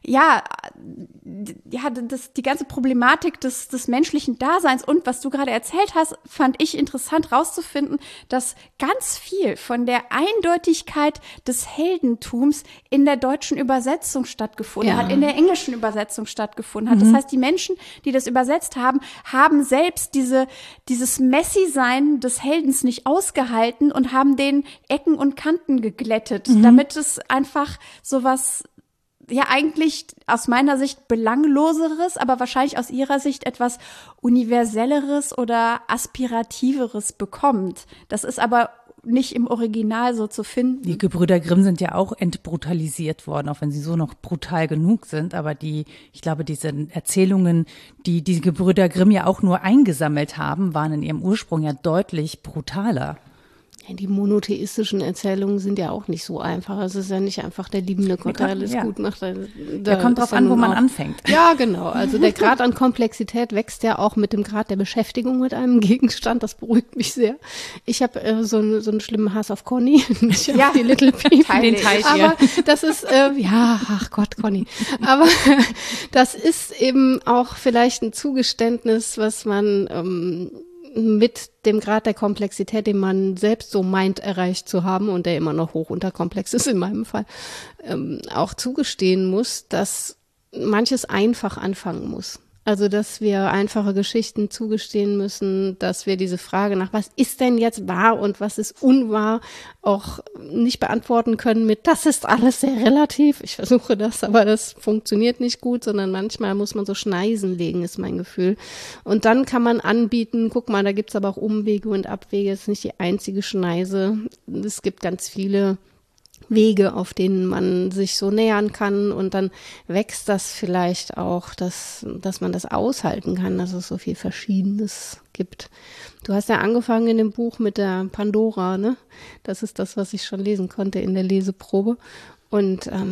die ganze Problematik des menschlichen Daseins. Und was du gerade erzählt hast, fand ich interessant rauszufinden, dass ganz viel von der Eindeutigkeit des Heldentums in der deutschen Übersetzung stattgefunden hat, in der englischen Übersetzung stattgefunden hat. Das heißt, die Menschen, die das übersetzt haben, haben selbst dieses Messy-Sein des Heldens nicht ausgehalten und haben den Ecken und Kanten geglättet, damit es einfach sowas eigentlich aus meiner Sicht Belangloseres, aber wahrscheinlich aus ihrer Sicht etwas Universelleres oder Aspirativeres bekommt. Das ist aber nicht im Original so zu finden. Die Gebrüder Grimm sind ja auch entbrutalisiert worden, auch wenn sie so noch brutal genug sind. Aber ich glaube, diese Erzählungen, die Gebrüder Grimm ja auch nur eingesammelt haben, waren in ihrem Ursprung ja deutlich brutaler. Ja, die monotheistischen Erzählungen sind ja auch nicht so einfach. Es ist ja nicht einfach der liebende Gott, der alles gut macht. Da kommt drauf an, wo man anfängt. Ja, genau. Also der Grad an Komplexität wächst ja auch mit dem Grad der Beschäftigung mit einem Gegenstand. Das beruhigt mich sehr. Ich habe so einen schlimmen Hass auf Conny. Ich hab die Little People. Den teile ich. Aber das ist, ach Gott, Conny. Aber das ist eben auch vielleicht ein Zugeständnis, was man mit dem Grad der Komplexität, den man selbst so meint, erreicht zu haben und der immer noch hoch unterkomplex ist in meinem Fall, auch zugestehen muss, dass manches einfach anfangen muss. Also, dass wir einfache Geschichten zugestehen müssen, dass wir diese Frage nach, was ist denn jetzt wahr und was ist unwahr, auch nicht beantworten können mit, das ist alles sehr relativ. Ich versuche das, aber das funktioniert nicht gut, sondern manchmal muss man so Schneisen legen, ist mein Gefühl. Und dann kann man anbieten, guck mal, da gibt's aber auch Umwege und Abwege, das ist nicht die einzige Schneise. Es gibt ganz viele Wege, auf denen man sich so nähern kann und dann wächst das vielleicht auch, dass man das aushalten kann, dass es so viel Verschiedenes gibt. Du hast ja angefangen in dem Buch mit der Pandora, ne? Das ist das, was ich schon lesen konnte in der Leseprobe. Und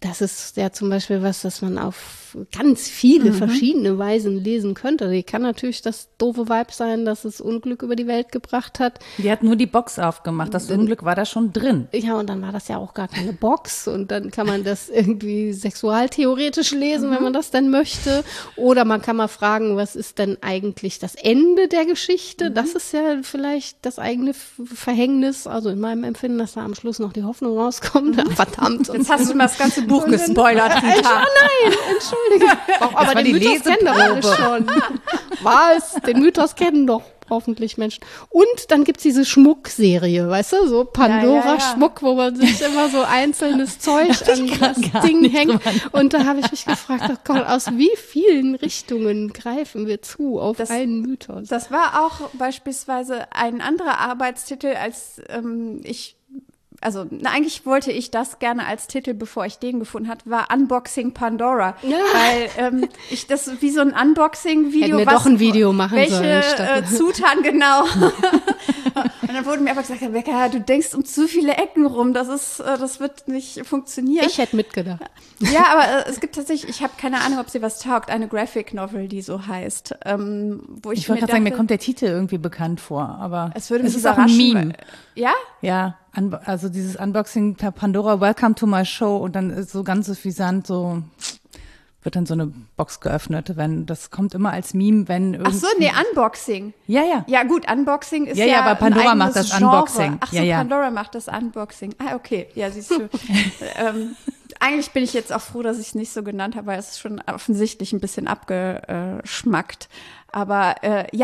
Das ist ja zum Beispiel was, das man auf ganz viele verschiedene Weisen lesen könnte. Die kann natürlich das doofe Vibe sein, dass es Unglück über die Welt gebracht hat. Die hat nur die Box aufgemacht. Das Unglück war da schon drin. Ja, und dann war das ja auch gar keine Box. Und dann kann man das irgendwie sexualtheoretisch lesen, wenn man das denn möchte. Oder man kann mal fragen, was ist denn eigentlich das Ende der Geschichte? Das ist ja vielleicht das eigene Verhängnis. Also in meinem Empfinden, dass da am Schluss noch die Hoffnung rauskommt. Verdammt. Jetzt hast du mal das ganze Buch gespoilert, Rita. Nein, entschuldige. Aber den Mythos kennen doch alle schon. Was? Den Mythos kennen doch hoffentlich Menschen. Und dann gibt's diese Schmuckserie, weißt du, so Pandora-Schmuck, wo man sich immer so einzelnes Zeug an das Ding hängt. Und da habe ich mich gefragt, oh Gott, aus wie vielen Richtungen greifen wir zu auf einen Mythos? Das war auch beispielsweise ein anderer Arbeitstitel, als eigentlich wollte ich das gerne als Titel, bevor ich den gefunden hatte, war Unboxing Pandora. Ja. Weil ich das wie so ein Unboxing-Video. Hätten wir doch ein Video machen sollen. Welche Zutaten genau. Und dann wurde mir aber gesagt, Rebecca, du denkst um zu viele Ecken rum, das wird nicht funktionieren. Ich hätte mitgedacht. Ja, aber es gibt tatsächlich, ich habe keine Ahnung, ob sie was taugt, eine Graphic Novel, die so heißt. Wo ich wollte gerade sagen, mir kommt der Titel irgendwie bekannt vor, aber es ist auch ein Meme. Ja? Ja, also dieses Unboxing per Pandora, Welcome to my show, und dann ist so ganz suffisant, so wird dann so eine Box geöffnet, das kommt immer als Meme, wenn irgendwie. Ach so, nee, Unboxing. Ja. Ja gut, Unboxing ist ja aber Pandora macht das Genre. Unboxing. Ach so, Pandora macht das Unboxing. Ah, okay. Ja, siehst du. Eigentlich bin ich jetzt auch froh, dass ich es nicht so genannt habe, weil es ist schon offensichtlich ein bisschen abgeschmackt. Aber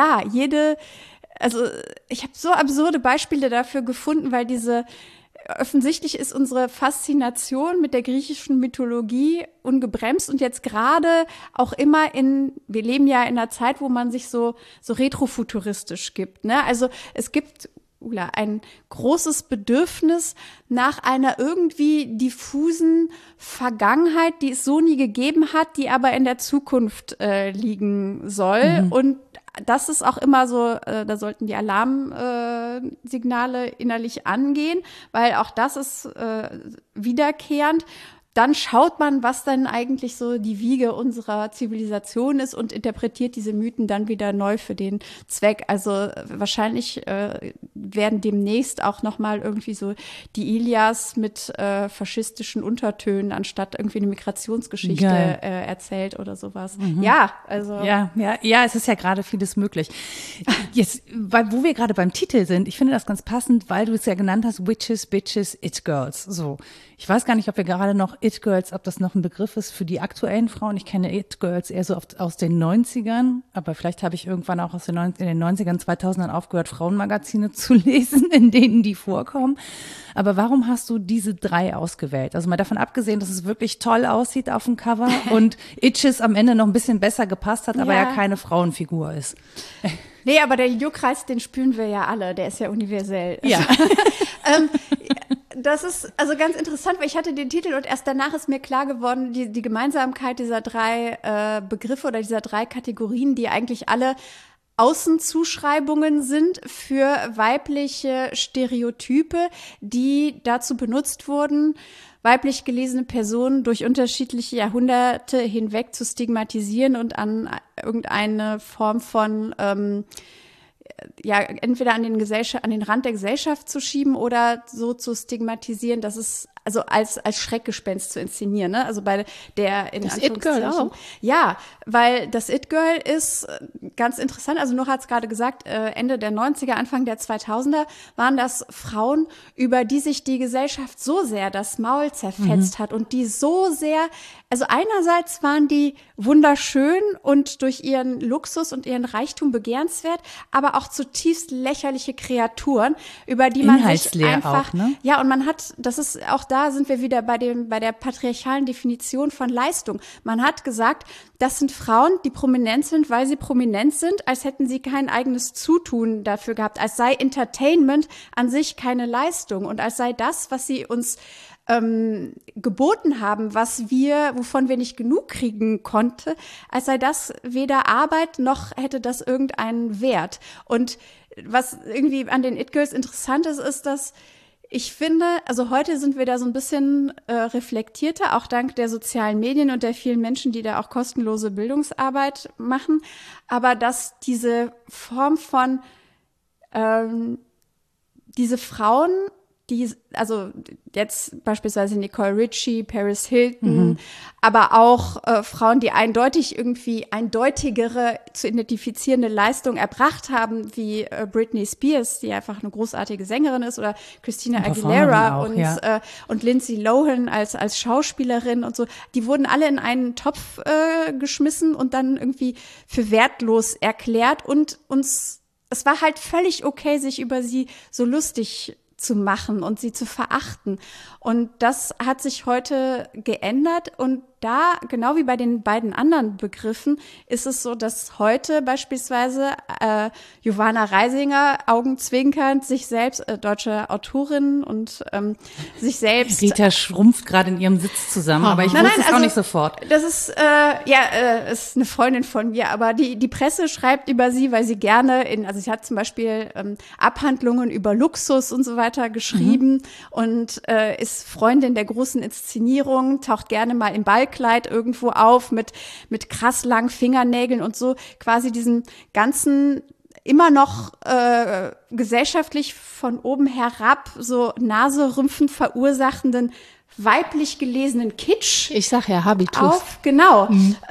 ich habe so absurde Beispiele dafür gefunden, weil offensichtlich ist unsere Faszination mit der griechischen Mythologie ungebremst und jetzt gerade auch immer wir leben ja in einer Zeit, wo man sich so retrofuturistisch gibt, ne? Also es gibt ein großes Bedürfnis nach einer irgendwie diffusen Vergangenheit, die es so nie gegeben hat, die aber in der Zukunft liegen soll. Und das ist auch immer so, da sollten die Alarmsignale innerlich angehen, weil auch das ist wiederkehrend. Dann schaut man, was dann eigentlich so die Wiege unserer Zivilisation ist und interpretiert diese Mythen dann wieder neu für den Zweck. Also wahrscheinlich werden demnächst auch nochmal irgendwie so die Ilias mit faschistischen Untertönen anstatt irgendwie eine Migrationsgeschichte erzählt oder sowas. Ja, also. Ja, es ist ja gerade vieles möglich. Jetzt, wo wir gerade beim Titel sind, ich finde das ganz passend, weil du es ja genannt hast, Witches, Bitches, It Girls. So. Ich weiß gar nicht, ob wir gerade noch It Girls, ob das noch ein Begriff ist für die aktuellen Frauen. Ich kenne It Girls eher so oft aus den 90ern, aber vielleicht habe ich irgendwann auch in den 90ern, 2000ern aufgehört, Frauenmagazine zu lesen, in denen die vorkommen. Aber warum hast du diese 3 ausgewählt? Also mal davon abgesehen, dass es wirklich toll aussieht auf dem Cover und Itches am Ende noch ein bisschen besser gepasst hat, aber ja keine Frauenfigur ist. Nee, aber der Juckreis, den spüren wir ja alle, der ist ja universell. Ja. Das ist also ganz interessant, weil ich hatte den Titel und erst danach ist mir klar geworden, die Gemeinsamkeit dieser 3 Begriffe oder dieser 3 Kategorien, die eigentlich alle Außenzuschreibungen sind für weibliche Stereotype, die dazu benutzt wurden, weiblich gelesene Personen durch unterschiedliche Jahrhunderte hinweg zu stigmatisieren und an irgendeine Form von entweder an den Rand der Gesellschaft zu schieben oder so zu stigmatisieren, dass es also als Schreckgespenst zu inszenieren, ne? Also bei der in das It-Girl auch. Ja, weil das It-Girl ist ganz interessant. Also Nora hat es gerade gesagt, Ende der 90er, Anfang der 2000er waren das Frauen, über die sich die Gesellschaft so sehr das Maul zerfetzt hat und die so sehr, also einerseits waren die wunderschön und durch ihren Luxus und ihren Reichtum begehrenswert, aber auch zutiefst lächerliche Kreaturen, über die man sich einfach, auch, ne? Ja, und man hat, das ist auch da sind wir wieder bei der patriarchalen Definition von Leistung. Man hat gesagt, das sind Frauen, die prominent sind, weil sie prominent sind, als hätten sie kein eigenes Zutun dafür gehabt, als sei Entertainment an sich keine Leistung und als sei das, was sie uns geboten haben, wovon wir nicht genug kriegen konnte, als sei das weder Arbeit noch hätte das irgendeinen Wert. Und was irgendwie an den It-Girls interessant ist, ist, dass Ich finde, also heute sind wir da so ein bisschen reflektierter, auch dank der sozialen Medien und der vielen Menschen, die da auch kostenlose Bildungsarbeit machen. Aber dass diese Form von diese Frauen, also jetzt beispielsweise Nicole Richie, Paris Hilton, aber auch Frauen, die eindeutig irgendwie eindeutigere zu identifizierende Leistung erbracht haben, wie Britney Spears, die einfach eine großartige Sängerin ist, oder Christina Aguilera auch, und Lindsay Lohan als Schauspielerin und so, die wurden alle in einen Topf geschmissen und dann irgendwie für wertlos erklärt und es war halt völlig okay, sich über sie so lustig zu machen und sie zu verachten. Und das hat sich heute geändert. Und da, genau wie bei den beiden anderen Begriffen, ist es so, dass heute beispielsweise Giovanna Reisinger augenzwinkernd sich selbst, deutsche Autorin und sich selbst. Rita schrumpft gerade in ihrem Sitz zusammen, aber ich wusste es auch nicht sofort. Das ist, ist eine Freundin von mir, aber die Presse schreibt über sie, weil sie gerne also sie hat zum Beispiel Abhandlungen über Luxus und so weiter geschrieben und ist Freundin der großen Inszenierung, taucht gerne mal im Ballkleid irgendwo auf mit krass langen Fingernägeln und so quasi diesen ganzen immer noch gesellschaftlich von oben herab so Naserümpfen verursachenden weiblich gelesenen Kitsch. Ich sag ja Habitus. Auf, genau.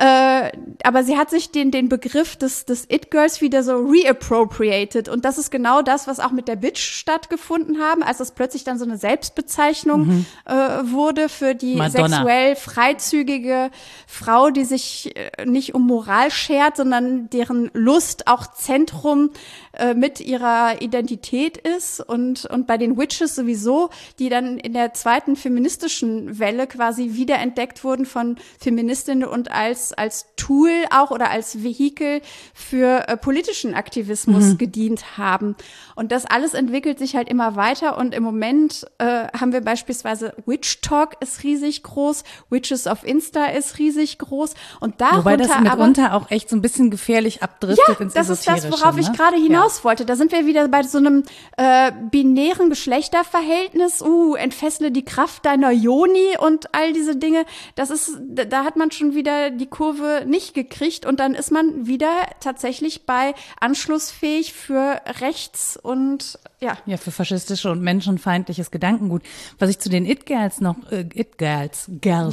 Aber sie hat sich den Begriff des It-Girls wieder so reappropriated. Und das ist genau das, was auch mit der Bitch stattgefunden haben, als das plötzlich dann so eine Selbstbezeichnung wurde für die Madonna. Sexuell freizügige Frau, die sich nicht um Moral schert, sondern deren Lust auch Zentrum mit ihrer Identität ist. Und bei den Witches sowieso, die dann in der zweiten feministischen Welle quasi wiederentdeckt wurden von Feministinnen und als Tool auch oder als Vehikel für politischen Aktivismus gedient haben. Und das alles entwickelt sich halt immer weiter und im Moment haben wir beispielsweise Witch Talk ist riesig groß, Witches of Insta ist riesig groß und darunter wobei das mitunter auch echt so ein bisschen gefährlich abdriftet ins das ist das, Esoterische, worauf ich gerade hinaus wollte. Da sind wir wieder bei so einem binären Geschlechterverhältnis. Entfessle die Kraft deiner Joni und all diese Dinge. Da hat man schon wieder die Kurve nicht gekriegt und dann ist man wieder tatsächlich bei anschlussfähig für rechts und ja, für faschistische und menschenfeindliches Gedankengut. Was ich zu den It-Girls noch, Girls,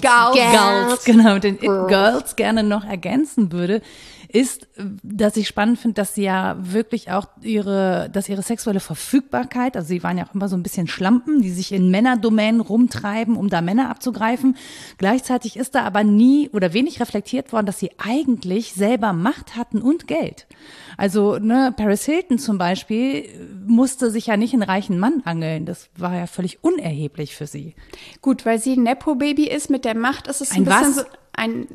genau, den It-Girls gerne noch ergänzen würde, ist, dass ich spannend finde, dass sie ja wirklich auch ihre sexuelle Verfügbarkeit, also sie waren ja auch immer so ein bisschen Schlampen, die sich in Männerdomänen rumtreiben, um da Männer abzugreifen. Gleichzeitig ist da aber nie oder wenig reflektiert worden, dass sie eigentlich selber Macht hatten und Geld. Also Paris Hilton zum Beispiel musste sich ja nicht einen reichen Mann angeln. Das war ja völlig unerheblich für sie. Gut, weil sie ein Nepo-Baby ist, mit der Macht ist es ein was? bisschen so ein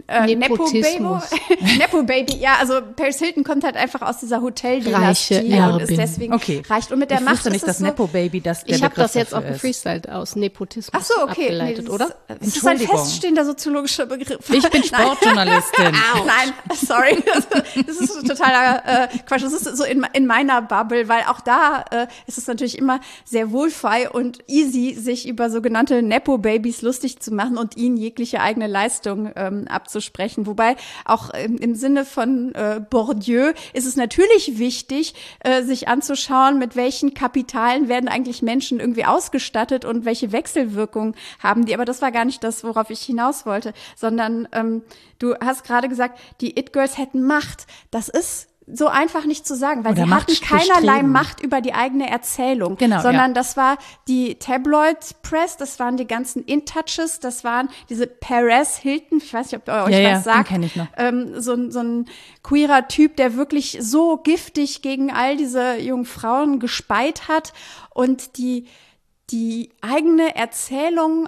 Nepo-Baby, ja, also Paris Hilton kommt halt einfach aus dieser Hoteldynastie und ist deswegen reicht. Und mit der Macht wusste nicht, ist dass so, Nepo-Baby das der Ich habe Begriff das jetzt auch dafür ist. gefreestylt aus Nepotismus ach so, okay, abgeleitet, das oder? Das ist ein Entschuldigung. feststehender soziologischer Begriff. Ich bin Sportjournalistin. Nein, sorry. Das ist so totaler Quatsch. Das ist so in meiner Bubble, weil auch da ist es natürlich immer sehr wohlfeil und easy, sich über sogenannte Nepo-Babys lustig zu machen und ihnen jegliche eigene Leistung abzusprechen. Wobei auch im Sinne von Bourdieu ist es natürlich wichtig, sich anzuschauen, mit welchen Kapitalen werden eigentlich Menschen irgendwie ausgestattet und welche Wechselwirkungen haben die. Aber das war gar nicht das, worauf ich hinaus wollte, sondern du hast gerade gesagt, die It-Girls hätten Macht. Das ist so einfach nicht zu sagen, weil Oder sie hatten keinerlei Machtbestreben. Macht über die eigene Erzählung, Genau, sondern ja. das war die Tabloid Press, das waren die ganzen In-Touches, das waren diese Paris Hilton, ich weiß nicht, ob ihr euch was sagt, den kenn ich noch. so ein queerer Typ, der wirklich so giftig gegen all diese jungen Frauen gespeit hat und die eigene Erzählung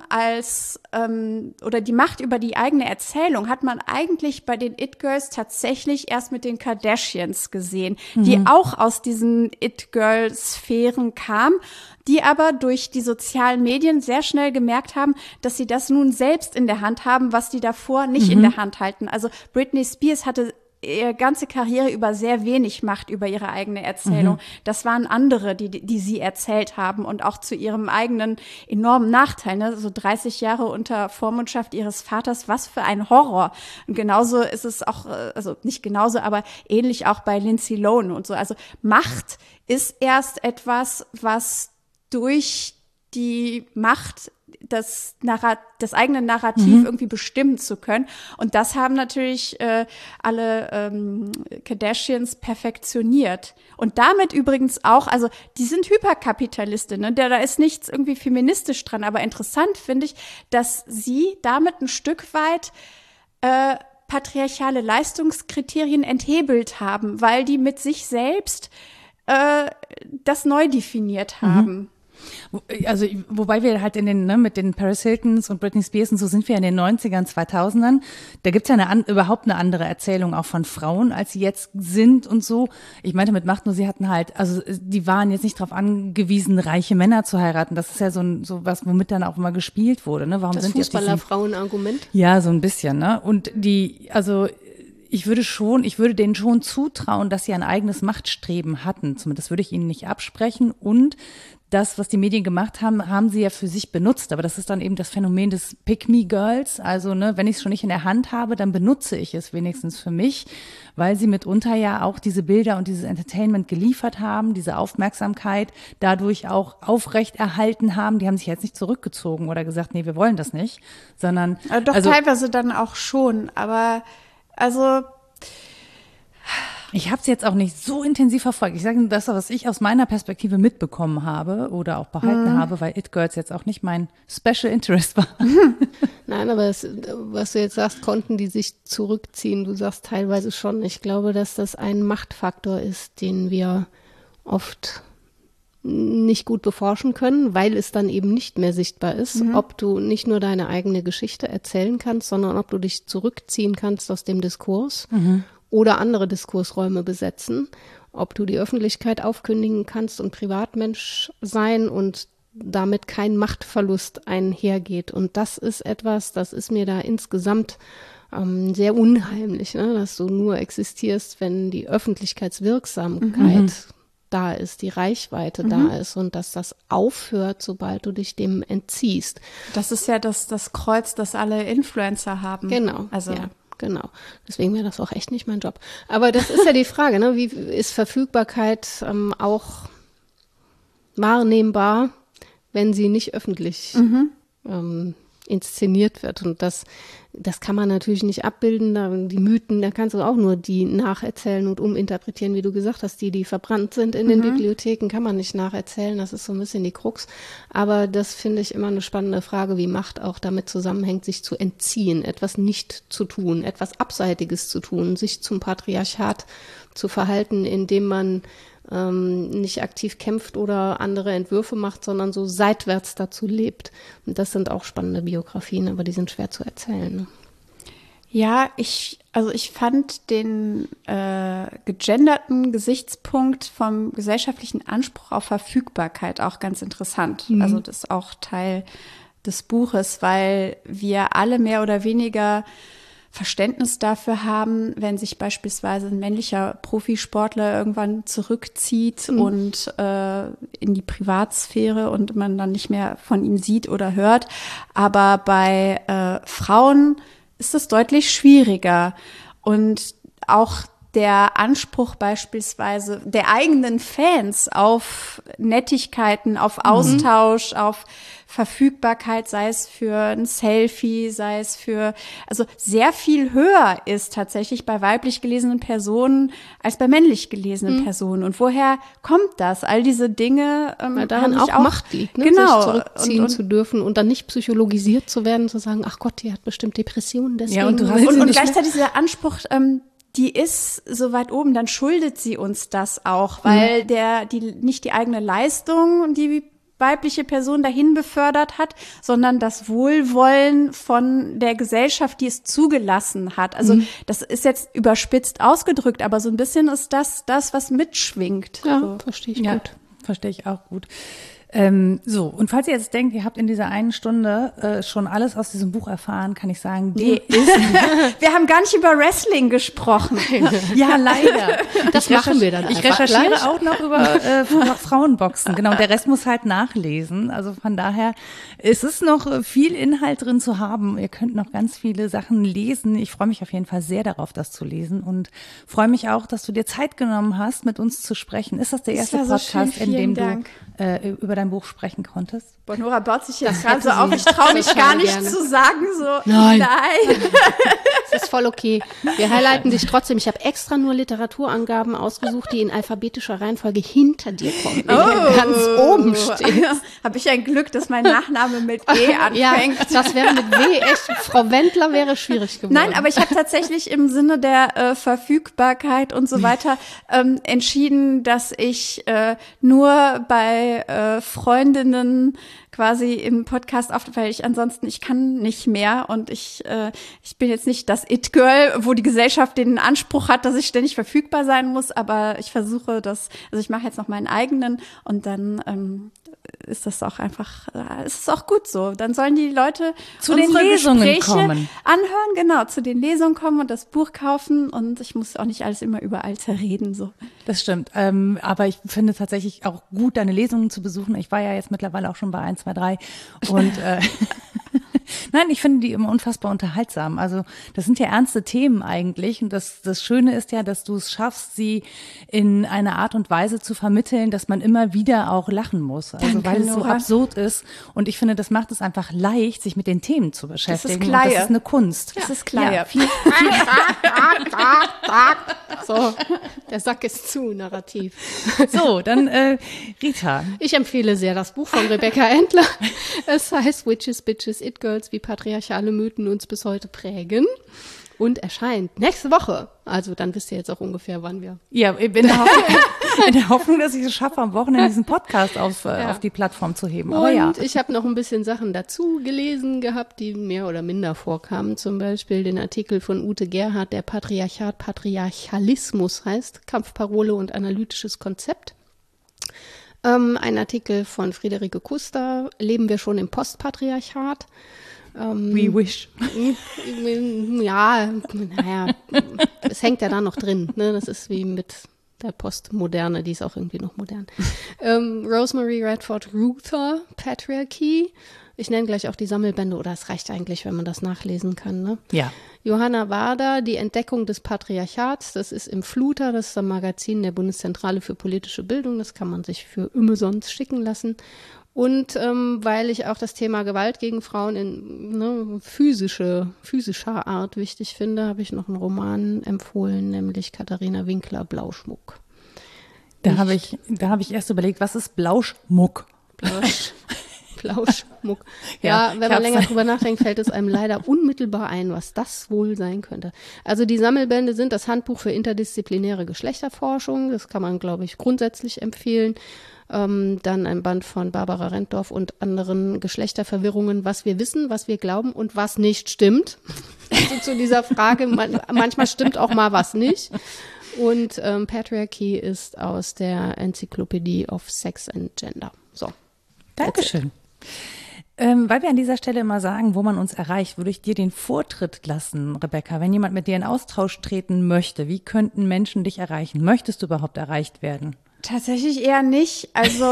oder die Macht über die eigene Erzählung hat man eigentlich bei den It-Girls tatsächlich erst mit den Kardashians gesehen, die auch aus diesen It-Girl-Sphären kamen, die aber durch die sozialen Medien sehr schnell gemerkt haben, dass sie das nun selbst in der Hand haben, was die davor nicht in der Hand halten. Also Britney Spears hatte ihre ganze Karriere über sehr wenig Macht über ihre eigene Erzählung. Das waren andere, die sie erzählt haben und auch zu ihrem eigenen enormen Nachteil. Ne? So 30 Jahre unter Vormundschaft ihres Vaters, was für ein Horror. Und genauso ist es auch, also nicht genauso, aber ähnlich auch bei Lindsay Lohan und so. Also Macht ist erst etwas, was durch die Macht das eigene Narrativ irgendwie bestimmen zu können. Und das haben natürlich alle Kardashians perfektioniert. Und damit übrigens auch, also die sind Hyperkapitalistinnen, ne? Da ist nichts irgendwie feministisch dran. Aber interessant finde ich, dass sie damit ein Stück weit patriarchale Leistungskriterien enthebelt haben, weil die mit sich selbst das neu definiert haben. Also, wobei wir halt mit den Paris Hiltons und Britney Spears und so sind wir in den 90ern, 2000ern. Da gibt's ja überhaupt eine andere Erzählung auch von Frauen, als sie jetzt sind und so. Ich meinte mit Macht nur, sie hatten halt, also die waren jetzt nicht darauf angewiesen, reiche Männer zu heiraten. Das ist ja so was, womit dann auch immer gespielt wurde. Ne? Warum das sind Fußballer-Frauen-Argument? Ja, so ein bisschen. Ne? Und ich würde denen schon zutrauen, dass sie ein eigenes Machtstreben hatten. Zumindest würde ich ihnen nicht absprechen. Und das, was die Medien gemacht haben, haben sie ja für sich benutzt. Aber das ist dann eben das Phänomen des Pick-me-Girls. Also, wenn ich es schon nicht in der Hand habe, dann benutze ich es wenigstens für mich, weil sie mitunter ja auch diese Bilder und dieses Entertainment geliefert haben, diese Aufmerksamkeit dadurch auch aufrechterhalten haben. Die haben sich jetzt nicht zurückgezogen oder gesagt, nee, wir wollen das nicht, sondern. Doch, teilweise dann auch schon. Aber, ich habe es jetzt auch nicht so intensiv verfolgt. Ich sage nur das, was ich aus meiner Perspektive mitbekommen habe oder auch behalten habe, weil It Girls jetzt auch nicht mein Special Interest war. Nein, aber was du jetzt sagst, konnten die sich zurückziehen? Du sagst teilweise schon. Ich glaube, dass das ein Machtfaktor ist, den wir oft nicht gut beforschen können, weil es dann eben nicht mehr sichtbar ist, ob du nicht nur deine eigene Geschichte erzählen kannst, sondern ob du dich zurückziehen kannst aus dem Diskurs. Oder andere Diskursräume besetzen, ob du die Öffentlichkeit aufkündigen kannst und Privatmensch sein und damit kein Machtverlust einhergeht. Und das ist etwas, das ist mir da insgesamt sehr unheimlich, ne? Dass du nur existierst, wenn die Öffentlichkeitswirksamkeit da ist, die Reichweite da ist und dass das aufhört, sobald du dich dem entziehst. Das ist ja das Kreuz, das alle Influencer haben. Genau, ja. Genau. Deswegen wäre das auch echt nicht mein Job. Aber das ist ja die Frage, ne? Wie ist Verfügbarkeit auch wahrnehmbar, wenn sie nicht öffentlich inszeniert wird? Und das kann man natürlich nicht abbilden. Die Mythen, da kannst du auch nur die nacherzählen und uminterpretieren, wie du gesagt hast. Die verbrannt sind in den Bibliotheken, kann man nicht nacherzählen. Das ist so ein bisschen die Krux. Aber das finde ich immer eine spannende Frage, wie Macht auch damit zusammenhängt, sich zu entziehen, etwas nicht zu tun, etwas Abseitiges zu tun, sich zum Patriarchat zu verhalten, indem man nicht aktiv kämpft oder andere Entwürfe macht, sondern so seitwärts dazu lebt. Und das sind auch spannende Biografien, aber die sind schwer zu erzählen. Ne? Ja, ich fand den gegenderten Gesichtspunkt vom gesellschaftlichen Anspruch auf Verfügbarkeit auch ganz interessant. Also das ist auch Teil des Buches, weil wir alle mehr oder weniger Verständnis dafür haben, wenn sich beispielsweise ein männlicher Profisportler irgendwann zurückzieht und in die Privatsphäre und man dann nicht mehr von ihm sieht oder hört. Aber bei Frauen ist es deutlich schwieriger. Und auch der Anspruch beispielsweise der eigenen Fans auf Nettigkeiten, auf Austausch, auf Verfügbarkeit, sei es für ein Selfie, sei es also sehr viel höher ist tatsächlich bei weiblich gelesenen Personen als bei männlich gelesenen Personen. Und woher kommt das? All diese Dinge weil daran auch Macht liegt, ne? Genau. Sich zurückziehen zu dürfen und dann nicht psychologisiert zu werden, zu sagen, ach Gott, die hat bestimmt Depressionen, deswegen. Ja, und gleichzeitig dieser Anspruch, die ist so weit oben, dann schuldet sie uns das auch, weil nicht die eigene Leistung, die weibliche Person dahin befördert hat, sondern das Wohlwollen von der Gesellschaft, die es zugelassen hat. Also das ist jetzt überspitzt ausgedrückt, aber so ein bisschen ist das, was mitschwingt. Ja, so. verstehe ich gut. Verstehe ich auch gut. So, und falls ihr jetzt denkt, ihr habt in dieser einen Stunde schon alles aus diesem Buch erfahren, kann ich sagen, wir haben gar nicht über Wrestling gesprochen. Ja, leider. Das machen wir dann Ich einfach recherchiere gleich. auch noch über Frauenboxen, genau. Der Rest muss halt nachlesen. Also von daher ist es noch viel Inhalt drin zu haben. Ihr könnt noch ganz viele Sachen lesen. Ich freue mich auf jeden Fall sehr darauf, das zu lesen und freue mich auch, dass du dir Zeit genommen hast, mit uns zu sprechen. Ist das der erste war so Podcast, schön. in dem Vielen du über dein Buch sprechen konntest? Bonora baut sich jetzt gerade so auf. Ich traue mich gar nicht gerne. zu sagen, so Nein. nein. Das ist voll okay. Wir highlighten dich trotzdem. Ich habe extra nur Literaturangaben ausgesucht, die in alphabetischer Reihenfolge hinter dir kommen. Ganz oben stehen. Habe ich ein Glück, dass mein Nachname mit E anfängt. Ja, das wäre mit W echt, Frau Wendler wäre schwierig geworden. Nein, aber ich habe tatsächlich im Sinne der Verfügbarkeit und so weiter entschieden, dass ich nur bei Freundinnen quasi im Podcast auf, weil ich kann nicht mehr und ich bin jetzt nicht das It-Girl, wo die Gesellschaft den Anspruch hat, dass ich ständig verfügbar sein muss, aber ich versuche das, also ich mache jetzt noch meinen eigenen und dann ist das auch einfach, ist es auch gut so. Dann sollen die Leute zu den unsere Lesungen Gespräche kommen. Anhören, genau, zu den Lesungen kommen und das Buch kaufen und ich muss auch nicht alles immer überall zerreden, so. Das stimmt. Aber ich finde tatsächlich auch gut, deine Lesungen zu besuchen. Ich war ja jetzt mittlerweile auch schon bei 1, 2, 3 und nein, ich finde die immer unfassbar unterhaltsam. Also das sind ja ernste Themen eigentlich und das Schöne ist ja, dass du es schaffst, sie in einer Art und Weise zu vermitteln, dass man immer wieder auch lachen muss. Also Danke, weil es so Nora. absurd ist und ich finde, das macht es einfach leicht, sich mit den Themen zu beschäftigen. Und Kleie. das ist eine Kunst. Das ist Kleie. Ja, viel, So, der Sack ist zu, Narrativ. so, dann Rita. Ich empfehle sehr das Buch von Rebecca Endler. Es heißt Witches, Bitches, It Girls, wie patriarchale Mythen uns bis heute prägen. Und erscheint nächste Woche. Also dann wisst ihr jetzt auch ungefähr, wann wir. Ja, in der Hoffnung, dass ich es schaffe, am Wochenende diesen Podcast auf die Plattform zu heben. Aber Und ja. ich habe noch ein bisschen Sachen dazu gelesen gehabt, die mehr oder minder vorkamen. Zum Beispiel den Artikel von Ute Gerhardt, der Patriarchalismus heißt, Kampfparole und analytisches Konzept. Ein Artikel von Friederike Kuster, Leben wir schon im Postpatriarchat? We wish. Ja, naja, es hängt ja da noch drin. Ne? Das ist wie mit der Postmoderne, die ist auch irgendwie noch modern. Rosemary Redford Ruther, Patriarchy. Ich nenne gleich auch die Sammelbände, oder es reicht eigentlich, wenn man das nachlesen kann. Ne? Ja. Johanna Wader, die Entdeckung des Patriarchats, das ist im Fluter, das ist ein Magazin der Bundeszentrale für politische Bildung, das kann man sich für umsonst schicken lassen. Und weil ich auch das Thema Gewalt gegen Frauen in physischer Art wichtig finde, habe ich noch einen Roman empfohlen, nämlich Katharina Winkler, Blauschmuck. Da habe ich erst überlegt, was ist Blauschmuck? Blauschmuck. Ja, Ja, wenn man länger drüber nachdenkt, fällt es einem leider unmittelbar ein, was das wohl sein könnte. Also die Sammelbände sind das Handbuch für interdisziplinäre Geschlechterforschung. Das kann man, glaube ich, grundsätzlich empfehlen. Dann ein Band von Barbara Renddorf und anderen Geschlechterverwirrungen, was wir wissen, was wir glauben und was nicht stimmt. Also zu dieser Frage, manchmal stimmt auch mal was nicht. Und Patriarchy ist aus der Enzyklopädie of Sex and Gender. So. Dankeschön. Weil wir an dieser Stelle immer sagen, wo man uns erreicht, würde ich dir den Vortritt lassen, Rebecca. Wenn jemand mit dir in Austausch treten möchte, wie könnten Menschen dich erreichen? Möchtest du überhaupt erreicht werden? Tatsächlich eher nicht. Also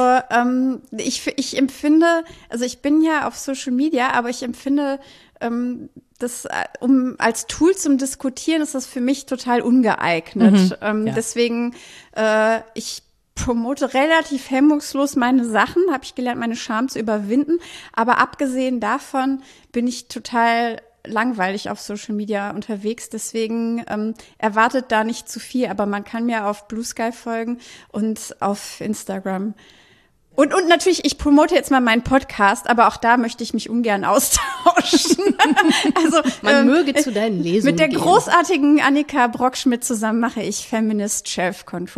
ich empfinde, also ich bin ja auf Social Media, aber ich empfinde, das als Tool zum Diskutieren ist das für mich total ungeeignet. Ja. Deswegen, ich promote relativ hemmungslos meine Sachen, habe ich gelernt, meine Scham zu überwinden. Aber abgesehen davon bin ich total langweilig auf Social Media unterwegs, deswegen erwartet da nicht zu viel, aber man kann mir auf Blue Sky folgen und auf Instagram. Und natürlich, ich promote jetzt mal meinen Podcast, aber auch da möchte ich mich ungern austauschen. Also Man möge zu deinen Lesungen mit der gehen. großartigen Annika Brockschmidt zusammen mache ich Feminist Self-Control.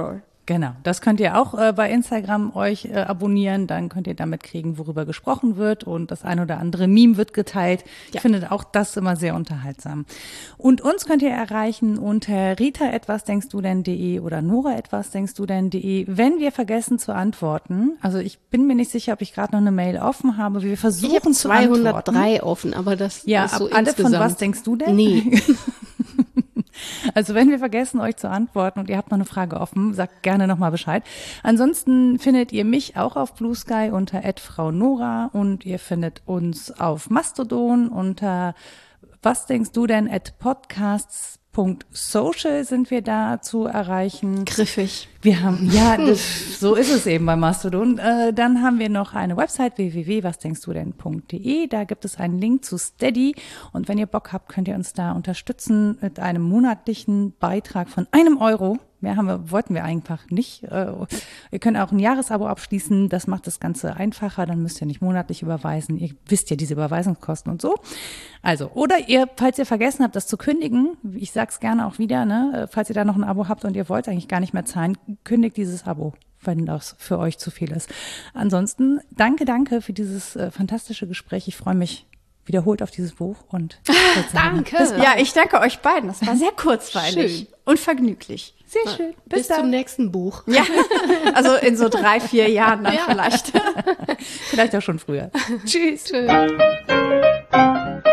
Genau, das könnt ihr auch bei Instagram euch abonnieren, dann könnt ihr damit kriegen, worüber gesprochen wird und das ein oder andere Meme wird geteilt. Ich finde auch das immer sehr unterhaltsam. Und uns könnt ihr erreichen unter rita@wasdenkstudenn.de oder nora@wasdenkstudenn.de. Wenn wir vergessen zu antworten, also ich bin mir nicht sicher, ob ich gerade noch eine Mail offen habe, wir versuchen ich habe zu antworten. 203 offen, aber das Ja, ist so alle insgesamt. von was denkst du denn? Nee. Also wenn wir vergessen, euch zu antworten und ihr habt noch eine Frage offen, sagt gerne nochmal Bescheid. Ansonsten findet ihr mich auch auf Blue Sky unter @fraunora und ihr findet uns auf Mastodon unter was denkst du denn @podcasts.social sind wir da zu erreichen. Griffig. Wir haben, so ist es eben bei Mastodon. Dann haben wir noch eine Website www.wasdenkstudenn.de. Da gibt es einen Link zu Steady. Und wenn ihr Bock habt, könnt ihr uns da unterstützen mit einem monatlichen Beitrag von €1. Mehr wollten wir einfach nicht. Ihr könnt auch ein Jahresabo abschließen. Das macht das Ganze einfacher. Dann müsst ihr nicht monatlich überweisen. Ihr wisst ja diese Überweisungskosten und so. Also, oder falls ihr vergessen habt, das zu kündigen, ich sag's gerne auch wieder, ne, falls ihr da noch ein Abo habt und ihr wollt eigentlich gar nicht mehr zahlen, kündigt dieses Abo, wenn das für euch zu viel ist. Ansonsten, danke für dieses fantastische Gespräch. Ich freue mich wiederholt auf dieses Buch und Danke. Ja, ich danke euch beiden. Das war sehr kurzweilig Schön. und vergnüglich. sehr schön. Bis zum nächsten Buch. Ja, also in so 3-4 Jahren dann vielleicht. Vielleicht auch schon früher. Tschüss. Tschüss.